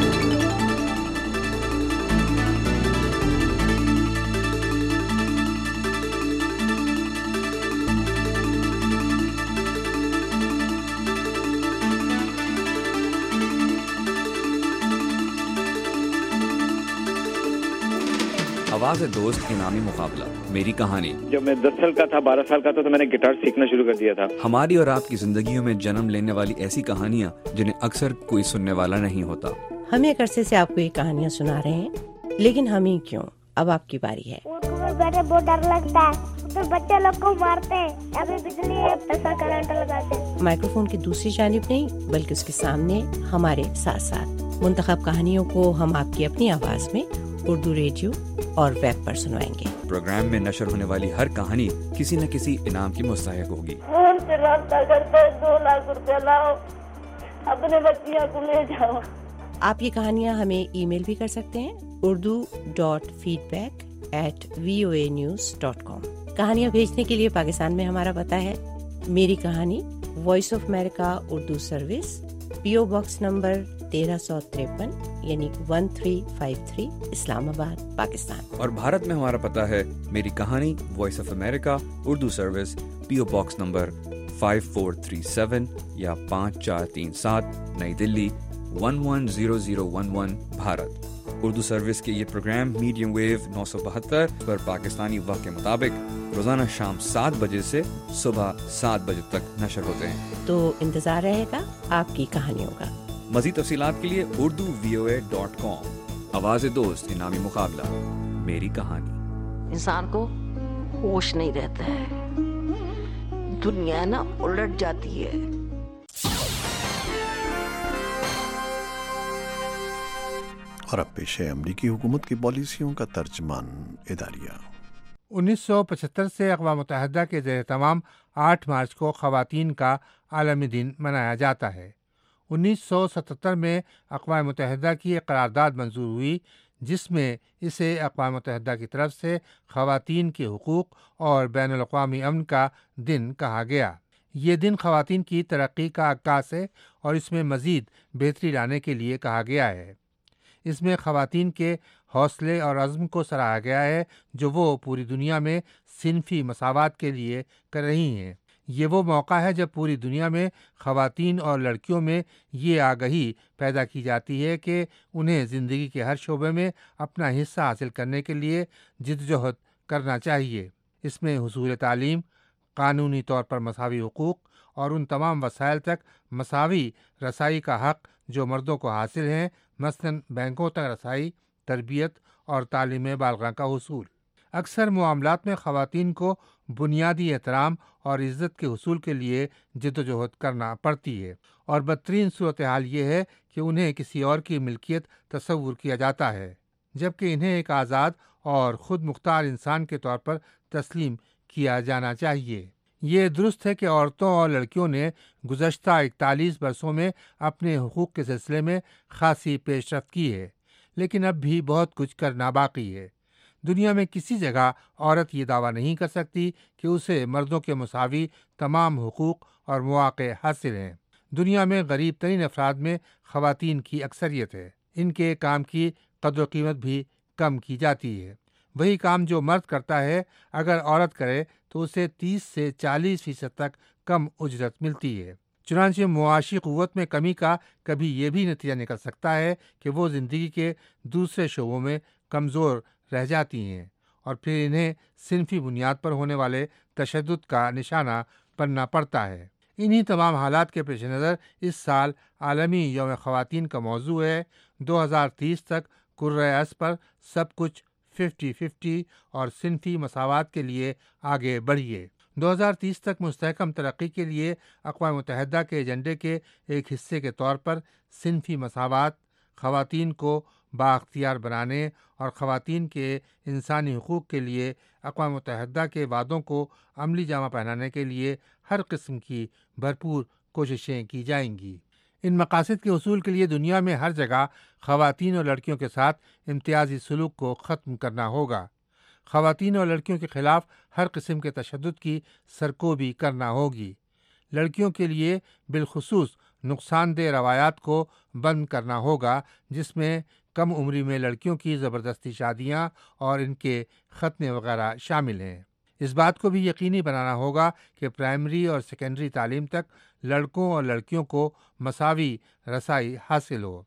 [SPEAKER 10] آواز دوست انعامی مقابلہ، میری کہانی۔
[SPEAKER 11] جب میں دس سال کا تھا، بارہ سال کا تھا، تو میں نے گٹار سیکھنا شروع کر دیا تھا۔
[SPEAKER 10] ہماری اور آپ کی زندگیوں میں جنم لینے والی ایسی کہانیاں جنہیں اکثر کوئی سننے والا نہیں ہوتا۔
[SPEAKER 25] ہم ایک عرصے سے آپ کو یہ کہانیاں سنا رہے ہیں، لیکن ہم ہی کیوں، اب آپ کی باری ہے۔
[SPEAKER 26] بیٹھے بہت ڈر لگتا ہے، پھر بچے لوگ کو مارتے ہیں، ابھی بجلی ہے، ایسا کرنٹ لگاتے ہیں۔
[SPEAKER 25] مائکرو فون کی دوسری جانب نہیں بلکہ اس کے سامنے ہمارے ساتھ ساتھ منتخب کہانیوں کو ہم آپ کی اپنی آواز میں اردو ریڈیو اور ویب پر سنوائیں گے۔
[SPEAKER 10] پروگرام میں نشر ہونے والی ہر کہانی کسی نہ کسی انعام کی مستحق ہوگی۔
[SPEAKER 26] فون سے رابطہ کرتے دو لاکھ روپیہ لاؤ، اپنے بچیاں کو لے جاؤ۔
[SPEAKER 25] آپ یہ کہانیاں ہمیں ای میل بھی کر سکتے ہیں، Urdu dot feedback at V O A news dot com. کہانیاں بھیجنے کے لیے پاکستان میں ہمارا پتہ ہے میری کہانی، voice of America Urdu service, P O box number تیرہ سو تریپن یعنی one three five three, Islamabad, Pakistan.
[SPEAKER 10] اور بھارت میں ہمارا پتہ ہے میری کہانی، voice of America Urdu service, P O box number five four three seven یا پانچ چار تین سات، New Delhi one one zero zero one one, Bharat. Urdu service کے یہ پروگرام میڈیم ویو نو سو بہتر پر پاکستانی وقت کے مطابق روزانہ شام سات بجے سے صبح سات بجے تک نشر ہوتے ہیں،
[SPEAKER 25] تو انتظار رہے گا آپ کی کہانیوں کا۔
[SPEAKER 10] مزید تفصیلات کے لیے Urdu V O A dot کام۔ آواز دوست انعامی مقابلہ، میری کہانی۔
[SPEAKER 3] انسان کو ہوش نہیں رہتا ہے، دنیا نا الٹ جاتی ہے۔
[SPEAKER 1] اور اب پیش ہے امریکی حکومت کی پالیسیوں کا ترجمان اداریہ۔
[SPEAKER 9] انیس سو پچہتر سے اقوام متحدہ کے زیر اہتمام آٹھ مارچ کو خواتین کا عالمی دن منایا جاتا ہے۔ انیس سو ستتر میں اقوام متحدہ کی ایک قرارداد منظور ہوئی جس میں اسے اقوام متحدہ کی طرف سے خواتین کے حقوق اور بین الاقوامی امن کا دن کہا گیا۔ یہ دن خواتین کی ترقی کا عکاس ہے اور اس میں مزید بہتری لانے کے لیے کہا گیا ہے۔ اس میں خواتین کے حوصلے اور عزم کو سراہا گیا ہے جو وہ پوری دنیا میں صنفی مساوات کے لیے کر رہی ہیں۔ یہ وہ موقع ہے جب پوری دنیا میں خواتین اور لڑکیوں میں یہ آگہی پیدا کی جاتی ہے کہ انہیں زندگی کے ہر شعبے میں اپنا حصہ حاصل کرنے کے لیے جدوجہد کرنا چاہیے۔ اس میں حصول تعلیم، قانونی طور پر مساوی حقوق اور ان تمام وسائل تک مساوی رسائی کا حق جو مردوں کو حاصل ہیں، مثلاً بینکوں تک رسائی، تربیت اور تعلیم بالغاں کا حصول۔ اکثر معاملات میں خواتین کو بنیادی احترام اور عزت کے حصول کے لیے جدوجہد کرنا پڑتی ہے، اور بدترین صورتحال یہ ہے کہ انہیں کسی اور کی ملکیت تصور کیا جاتا ہے، جبکہ انہیں ایک آزاد اور خود مختار انسان کے طور پر تسلیم کیا جانا چاہیے۔ یہ درست ہے کہ عورتوں اور لڑکیوں نے گزشتہ اکتالیس برسوں میں اپنے حقوق کے سلسلے میں خاصی پیش رفت کی ہے، لیکن اب بھی بہت کچھ کرنا باقی ہے۔ دنیا میں کسی جگہ عورت یہ دعویٰ نہیں کر سکتی کہ اسے مردوں کے مساوی تمام حقوق اور مواقع حاصل ہیں۔ دنیا میں غریب ترین افراد میں خواتین کی اکثریت ہے۔ ان کے کام کی قدر و قیمت بھی کم کی جاتی ہے۔ وہی کام جو مرد کرتا ہے اگر عورت کرے تو اسے تیس سے چالیس فیصد تک کم اجرت ملتی ہے۔ چنانچہ معاشی قوت میں کمی کا کبھی یہ بھی نتیجہ نکل سکتا ہے کہ وہ زندگی کے دوسرے شعبوں میں کمزور رہ جاتی ہیں اور پھر انہیں صنفی بنیاد پر ہونے والے تشدد کا نشانہ بننا پڑتا ہے۔ انہی تمام حالات کے پیش نظر اس سال عالمی یوم خواتین کا موضوع ہے دو ہزار تیس تک کرۂ ارض پر سب کچھ ففٹی ففٹی اور صنفی مساوات کے لیے آگے بڑھیے۔ دو ہزار تیس تک مستحکم ترقی کے لیے اقوام متحدہ کے ایجنڈے کے ایک حصے کے طور پر صنفی مساوات، خواتین کو بااختیار بنانے اور خواتین کے انسانی حقوق کے لیے اقوام متحدہ کے وعدوں کو عملی جامہ پہنانے کے لیے ہر قسم کی بھرپور کوششیں کی جائیں گی۔ ان مقاصد کے حصول کے لیے دنیا میں ہر جگہ خواتین اور لڑکیوں کے ساتھ امتیازی سلوک کو ختم کرنا ہوگا۔ خواتین اور لڑکیوں کے خلاف ہر قسم کے تشدد کی سرکوبی کرنا ہوگی۔ لڑکیوں کے لیے بالخصوص نقصان دہ روایات کو بند کرنا ہوگا جس میں کم عمری میں لڑکیوں کی زبردستی شادیاں اور ان کے ختنے وغیرہ شامل ہیں۔ اس بات کو بھی یقینی بنانا ہوگا کہ پرائمری اور سیکنڈری تعلیم تک لڑکوں اور لڑکیوں کو مساوی رسائی حاصل ہو۔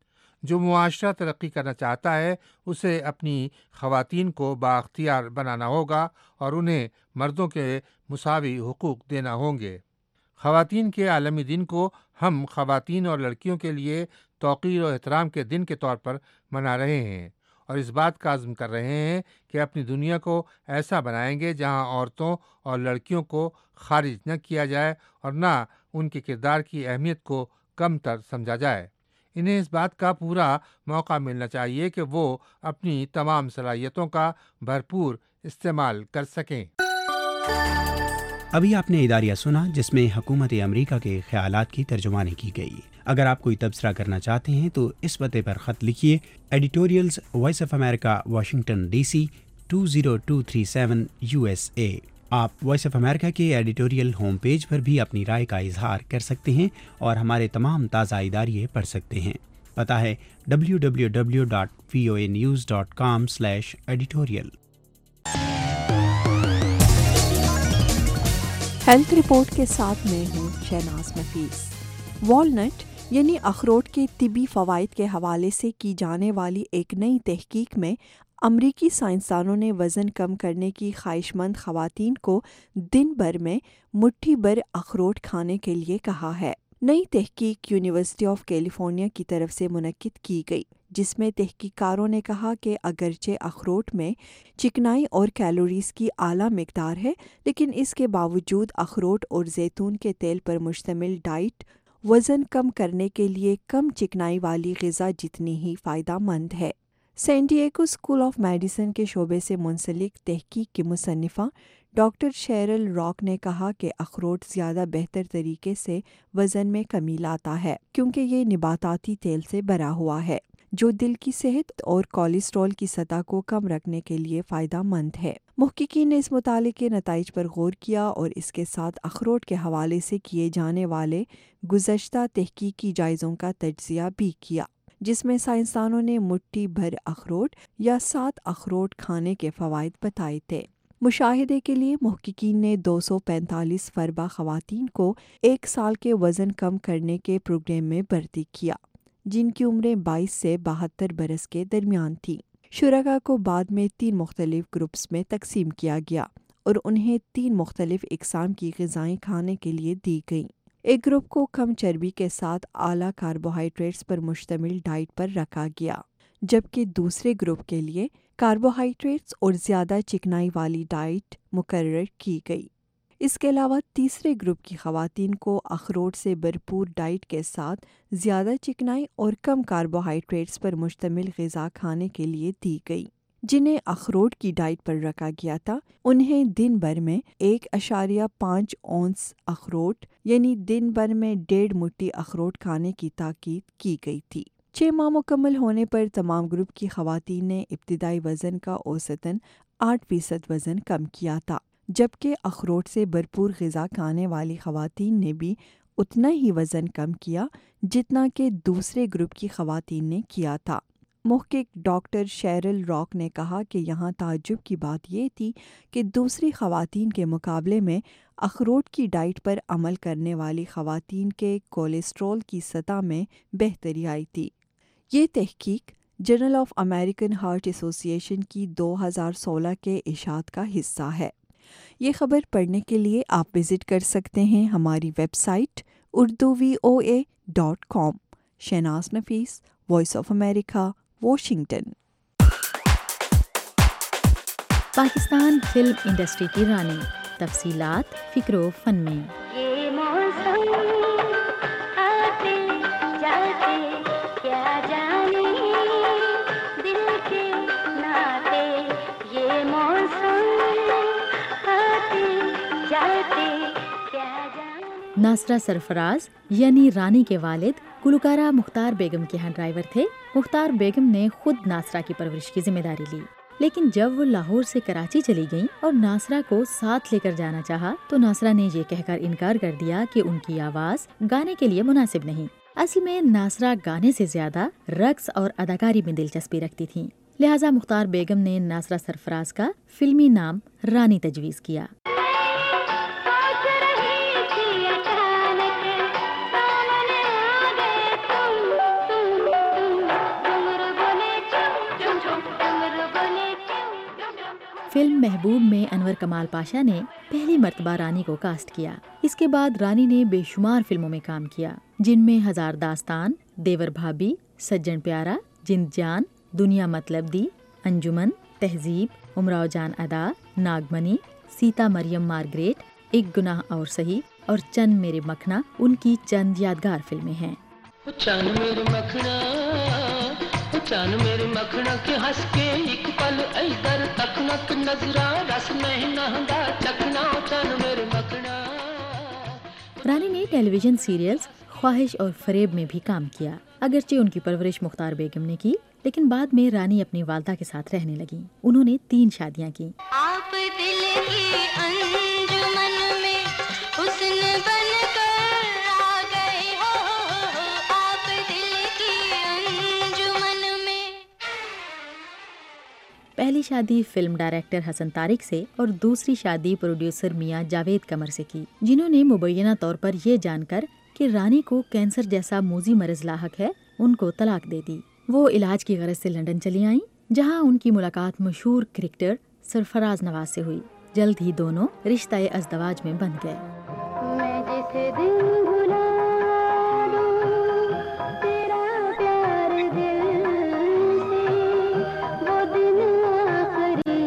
[SPEAKER 9] جو معاشرہ ترقی کرنا چاہتا ہے اسے اپنی خواتین کو بااختیار بنانا ہوگا اور انہیں مردوں کے مساوی حقوق دینا ہوں گے۔ خواتین کے عالمی دن کو ہم خواتین اور لڑکیوں کے لیے توقیر و احترام کے دن کے طور پر منا رہے ہیں اور اس بات کا عزم کر رہے ہیں کہ اپنی دنیا کو ایسا بنائیں گے جہاں عورتوں اور لڑکیوں کو خارج نہ کیا جائے اور نہ ان کے کردار کی اہمیت کو کم تر سمجھا جائے۔ انہیں اس بات کا پورا موقع ملنا چاہیے کہ وہ اپنی تمام صلاحیتوں کا بھرپور استعمال کر سکیں۔
[SPEAKER 12] ابھی آپ نے اداریہ سنا جس میں حکومت امریکہ کے خیالات کی ترجمانی کی گئی۔ اگر آپ کوئی تبصرہ کرنا چاہتے ہیں تو اس پتے پر خط لکھیے، editorials voice of America Washington D C two zero two three seven U S A. آپ وائس آف امریکہ کے ایڈیٹوریل ہوم پیج پر بھی اپنی رائے کا اظہار کر سکتے ہیں اور ہمارے تمام تازہ اداریے پڑھ سکتے ہیں۔ پتہ ہے W W W dot V O A news dot com slash editorial.
[SPEAKER 15] Health report کے ساتھ میں ہوں شہناز نفیس۔ والنٹ یعنی اخروٹ کے طبی فوائد کے حوالے سے کی جانے والی ایک نئی تحقیق میں امریکی سائنسدانوں نے وزن کم کرنے کی خواہش مند خواتین کو دن بھر میں مٹھی بھر اخروٹ کھانے کے لیے کہا ہے۔ نئی تحقیق یونیورسٹی آف کیلیفورنیا کی طرف سے منعقد کی گئی، جس میں تحقیق کاروں نے کہا کہ اگرچہ اخروٹ میں چکنائی اور کیلوریز کی اعلیٰ مقدار ہے، لیکن اس کے باوجود اخروٹ اور زیتون کے تیل پر مشتمل ڈائٹ وزن کم کرنے کے لیے کم چکنائی والی غذا جتنی ہی فائدہ مند ہے۔ San Diego school of medicine کے شعبے سے منسلک تحقیق کی مصنفہ ڈاکٹر شیرل راک نے کہا کہ اخروٹ زیادہ بہتر طریقے سے وزن میں کمی لاتا ہے کیونکہ یہ نباتاتی تیل سے بھرا ہوا ہے، جو دل کی صحت اور کولیسٹرول کی سطح کو کم رکھنے کے لیے فائدہ مند ہے۔ محققین نے اس مطالعے کے نتائج پر غور کیا اور اس کے ساتھ اخروٹ کے حوالے سے کیے جانے والے گزشتہ تحقیقی جائزوں کا تجزیہ بھی کیا، جس میں سائنسدانوں نے مٹھی بھر اخروٹ یا سات اخروٹ کھانے کے فوائد بتائے تھے۔ مشاہدے کے لیے محققین نے دو سو پینتالیس فربہ خواتین کو ایک سال کے وزن کم کرنے کے پروگرام میں بھرتی کیا، جن کی عمریں بائیس سے بہتر برس کے درمیان تھی۔ شرکاء کو بعد میں تین مختلف گروپس میں تقسیم کیا گیا اور انہیں تین مختلف اقسام کی غذائیں کھانے کے لیے دی گئیں۔ ایک گروپ کو کم چربی کے ساتھ اعلیٰ کاربوہائیڈریٹس پر مشتمل ڈائٹ پر رکھا گیا، جبکہ دوسرے گروپ کے لیے کاربوہائیڈریٹس اور زیادہ چکنائی والی ڈائٹ مقرر کی گئی۔ اس کے علاوہ تیسرے گروپ کی خواتین کو اخروٹ سے بھرپور ڈائٹ کے ساتھ زیادہ چکنائی اور کم کاربوہائیڈریٹس پر مشتمل غذا کھانے کے لیے دی گئی۔ جنہیں اخروٹ کی ڈائٹ پر رکھا گیا تھا، انہیں دن بھر میں ایک اشاریہ پانچ اونس اخروٹ یعنی دن بھر میں ڈیڑھ مٹھی اخروٹ کھانے کی تاکید کی گئی تھی۔ چھ ماہ مکمل ہونے پر تمام گروپ کی خواتین نے ابتدائی وزن کا اوسطاً آٹھ فیصد وزن کم کیا تھا، جبکہ اخروٹ سے بھرپور غذا کھانے والی خواتین نے بھی اتنا ہی وزن کم کیا جتنا کہ دوسرے گروپ کی خواتین نے کیا تھا۔ محقق ڈاکٹر شیرل راک نے کہا کہ یہاں تعجب کی بات یہ تھی کہ دوسری خواتین کے مقابلے میں اخروٹ کی ڈائٹ پر عمل کرنے والی خواتین کے کولیسٹرول کی سطح میں بہتری آئی تھی۔ یہ تحقیق جرنل آف امریکن ہارٹ ایسوسی ایشن کی دو ہزار سولہ کے اشاعت کا حصہ ہے۔ یہ خبر پڑھنے کے لیے آپ وزٹ کر سکتے ہیں ہماری website Urdu V O A dot com. Shahnaz Nafees, voice of America, Washington.
[SPEAKER 13] Pakistan film industry کی رانی، تفصیلات فکر و فن میں۔
[SPEAKER 26] یہ موسم آتے جاتے کیا جانے دل کے ناطے، یہ موسم آتے جاتے کیا جانے۔
[SPEAKER 13] ناصرہ سرفراز یعنی رانی کے والد گلوکارہ مختار بیگم کے ہاں ڈرائیور تھے۔ مختار بیگم نے خود ناصرہ کی پرورش کی ذمہ داری لی، لیکن جب وہ لاہور سے کراچی چلی گئیں اور ناصرہ کو ساتھ لے کر جانا چاہا تو ناصرہ نے یہ کہہ کر انکار کر دیا کہ ان کی آواز گانے کے لیے مناسب نہیں۔ اصل میں ناصرہ گانے سے زیادہ رقص اور اداکاری میں دلچسپی رکھتی تھیں، لہٰذا مختار بیگم نے ناصرہ سرفراز کا فلمی نام رانی تجویز کیا۔ فلم محبوب میں انور کمال پاشا نے پہلی مرتبہ رانی کو کاسٹ کیا۔ اس کے بعد رانی نے بے شمار فلموں میں کام کیا، جن میں ہزار داستان، دیور بھابھی، سجن پیارا، جند جان، دنیا مطلب دی، انجمن، تہذیب، امراؤ جان ادا، ناگمنی، سیتا مریم مارگریٹ، ایک گناہ اور صحیح اور چند میرے مکھنا ان کی چند یادگار فلمیں ہیں۔
[SPEAKER 14] چند میرے مکھنا، چند میرے مکھنا کے ہنس کے ایک پل ادھر تکنک نظرا رس مہینہ دا چکنا، چند میرے مکھنا۔
[SPEAKER 13] رانی نے ٹیلی ویژن سیریلز خواہش اور فریب میں بھی کام کیا۔ اگرچہ ان کی پرورش مختار بیگم نے کی، لیکن بعد میں رانی اپنی والدہ کے ساتھ رہنے لگیں۔ انہوں نے تین شادیاں کی۔
[SPEAKER 26] آپ دل کی انجمن میں حسن بن کر آ گئے ہو، آپ دل کی انجمن میں۔
[SPEAKER 13] پہلی شادی فلم ڈائریکٹر حسن طارق سے اور دوسری شادی پروڈیوسر میاں جاوید قمر سے کی، جنہوں نے مبینہ طور پر یہ جان کر کہ کہ رانی کو کینسر جیسا موذی مرض لاحق ہے، ان کو طلاق دے دی۔ وہ علاج کی غرض سے لندن چلی آئیں، جہاں ان کی ملاقات مشہور کرکٹر سرفراز نواز سے ہوئی۔ جلد ہی دونوں رشتہ ازدواج میں بندھ گئے۔
[SPEAKER 26] میں جسے دل بھلا دوں تیرا پیار دل سے، وہ دن آخری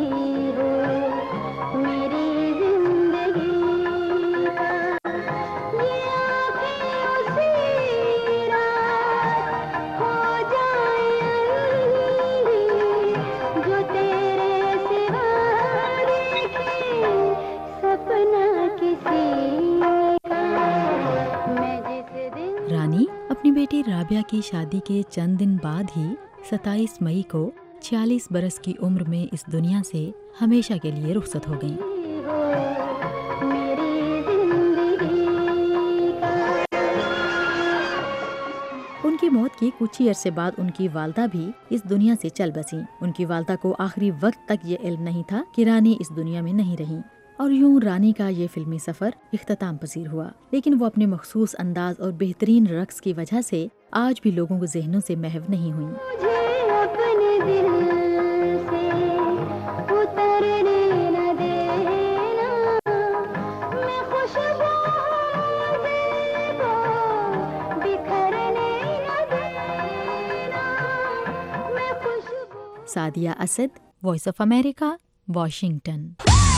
[SPEAKER 26] ہو میری زندگی کا، یہ آنکھیں اسی رات ہو جائیں اندھی، جو تیرے سوا دیکھے سپنا کسی
[SPEAKER 13] رانی اپنی بیٹی رابعہ کی شادی کے چند دن بعد ہی ستائیس مئی کو چھیالیس برس کی عمر میں اس دنیا سے ہمیشہ کے لیے رخصت ہو گئیں۔ ان کی موت کے کچھ ہی عرصے بعد ان کی والدہ بھی اس دنیا سے چل بسیں۔ ان کی والدہ کو آخری وقت تک یہ علم نہیں تھا کہ رانی اس دنیا میں نہیں رہیں، اور یوں رانی کا یہ فلمی سفر اختتام پذیر ہوا۔ لیکن وہ اپنے مخصوص انداز اور بہترین رقص کی وجہ سے آج بھی لوگوں کے ذہنوں سے محو نہیں ہوئیں۔ Sadia Asad, voice of America, Washington.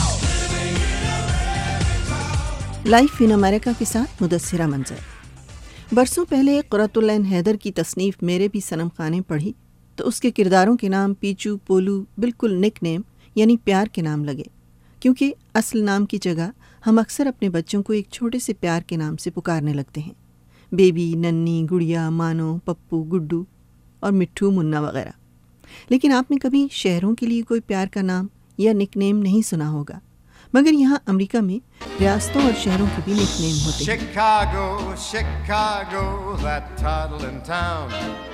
[SPEAKER 17] Life in America کے ساتھ مدثرہ منظر۔ برسوں پہلے قرۃ العین حیدر کی تصنیف میرے بھی صنم خانے پڑھی تو اس کے کرداروں کے نام پیچو، پولو بالکل نک نیم یعنی پیار کے نام لگے، کیونکہ اصل نام کی جگہ ہم اکثر اپنے بچوں کو ایک چھوٹے سے پیار کے نام سے پکارنے لگتے ہیں، بیبی، ننی، گڑیا، مانو، پپو، گڈو اور مٹھو، منا وغیرہ۔ لیکن آپ نے کبھی شہروں کے لیے کوئی پیار کا نام یا نک نیم نہیں سنا ہوگا، مگر یہاں امریکہ میں ریاستوں اور شہروں کے بھی نک نیم ہوتے ہیں۔
[SPEAKER 4] Chicago, Chicago, that toddling town.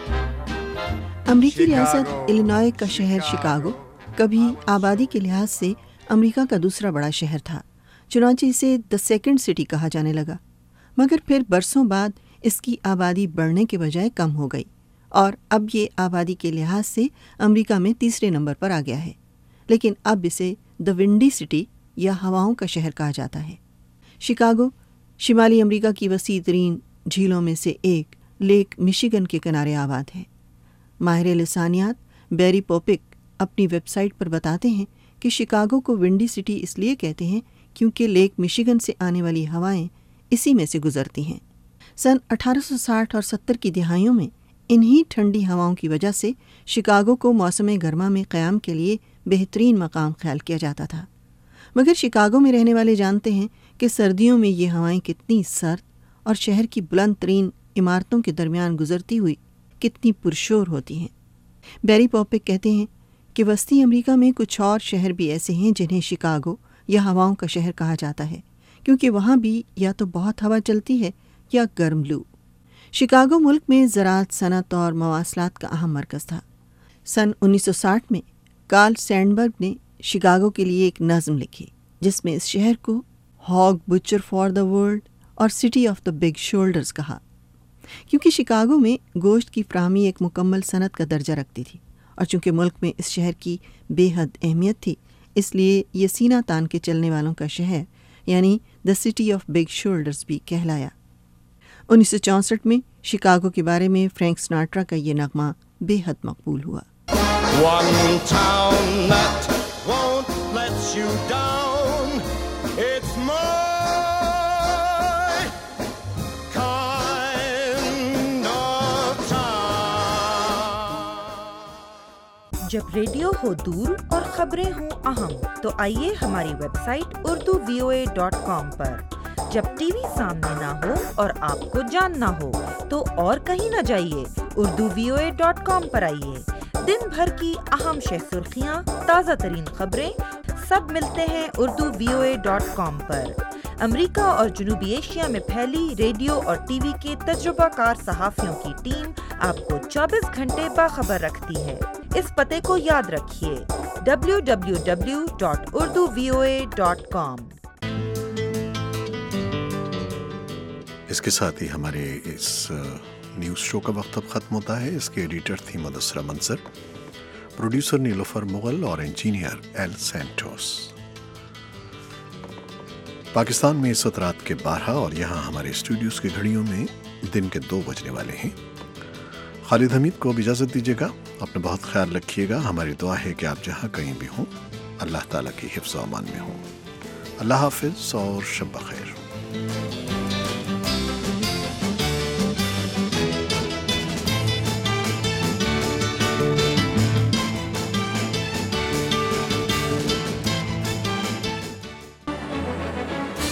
[SPEAKER 17] امریکی ریاست الینوائے کا شہر شکاگو کبھی آبادی کے لحاظ سے امریکہ کا دوسرا بڑا شہر تھا، چنانچہ اسے دا سیکنڈ سٹی کہا جانے لگا، مگر پھر برسوں بعد اس کی آبادی بڑھنے کے بجائے کم ہو گئی اور اب یہ آبادی کے لحاظ سے امریکہ میں تیسرے نمبر پر آ گیا ہے، لیکن اب اسے دا ونڈی سٹی یا ہواؤں کا شہر کہا جاتا ہے۔ شکاگو شمالی امریکہ کی وسیع ترین جھیلوں میں سے ایک لیک مشیگن کے کنارے آباد ہے۔ ماہر لسانیات بیری پوپک اپنی ویب سائٹ پر بتاتے ہیں کہ شکاگو کو ونڈی سٹی اس لیے کہتے ہیں کیونکہ لیک مشیگن سے آنے والی ہوائیں اسی میں سے گزرتی ہیں۔ سن اٹھارہ سو ساٹھ اور ستر کی دہائیوں میں انہی ٹھنڈی ہواؤں کی وجہ سے شکاگو کو موسم گرما میں قیام کے لیے بہترین مقام خیال کیا جاتا تھا، مگر شکاگو میں رہنے والے جانتے ہیں کہ سردیوں میں یہ ہوائیں کتنی سرد اور شہر کی بلند ترین عمارتوں کے درمیان گزرتی ہوئی کتنی پرشور ہوتی ہیں۔ بیری پوپک کہتے ہیں کہ وسطی امریکہ میں کچھ اور شہر بھی ایسے ہیں جنہیں شکاگو یا ہواؤں کا شہر کہا جاتا ہے، کیونکہ وہاں بھی یا تو بہت ہوا چلتی ہے یا گرم لو۔ شکاگو ملک میں زراعت، صنعت اور مواصلات کا اہم مرکز تھا۔ سن انیس سو ساٹھ میں کارل سینڈبرگ نے شکاگو کے لیے ایک نظم لکھی جس میں اس شہر کو hog butcher for the world اور city of the big shoulders کہا، کیونکہ شکاگو میں گوشت کی فراہمی ایک مکمل صنعت کا درجہ رکھتی تھی، اور چونکہ ملک میں اس شہر کی بے حد اہمیت تھی اس لیے یہ سینہ تان کے چلنے والوں کا شہر یعنی the city of big shoulders بھی کہلایا۔ انیس سو چونسٹھ میں شکاگو کے بارے میں فرینک سناٹرا کا یہ نغمہ بے حد مقبول ہوا۔
[SPEAKER 4] One town that won't let you down. It's my kind of town.
[SPEAKER 16] جب ریڈیو ہو دور اور خبریں ہوں اہم تو آئیے ہماری website Urdu V O A dot com پر۔ جب ٹی وی سامنے نہ ہو اور آپ کو جاننا ہو تو اور کہیں نہ جائیے، Urdu V O A dot com پر آئیے۔ دن بھر کی اہم شہ سرخیاں، تازہ ترین خبریں سب ملتے ہیں Urdu V O A dot com پر۔ امریکہ اور جنوبی ایشیا میں پھیلی ریڈیو اور ٹی وی کے تجربہ کار صحافیوں کی ٹیم آپ کو چوبیس گھنٹے باخبر رکھتی ہے۔ اس پتے کو یاد رکھیے W W W dot Urdu V O A dot com.
[SPEAKER 1] اس کے ساتھ ہی ہمارے اس نیوز شو کا وقت اب ختم ہوتا ہے. اس کے ایڈیٹر تھی مدثرہ منصر، پروڈیوسر نیلوفر مغل اور انجینئر ایل سینٹوس. پاکستان میں اس وقت رات کے بارہ اور یہاں ہمارے اسٹوڈیوز کی گھڑیوں میں دن کے دو بجنے والے ہیں. خالد حمید کو اب اجازت دیجیے گا. اپنا بہت خیال رکھیے گا. ہماری دعا ہے کہ آپ جہاں کہیں بھی ہوں اللہ تعالیٰ کی حفظ و امان میں ہوں. اللہ حافظ اور شب بخیر.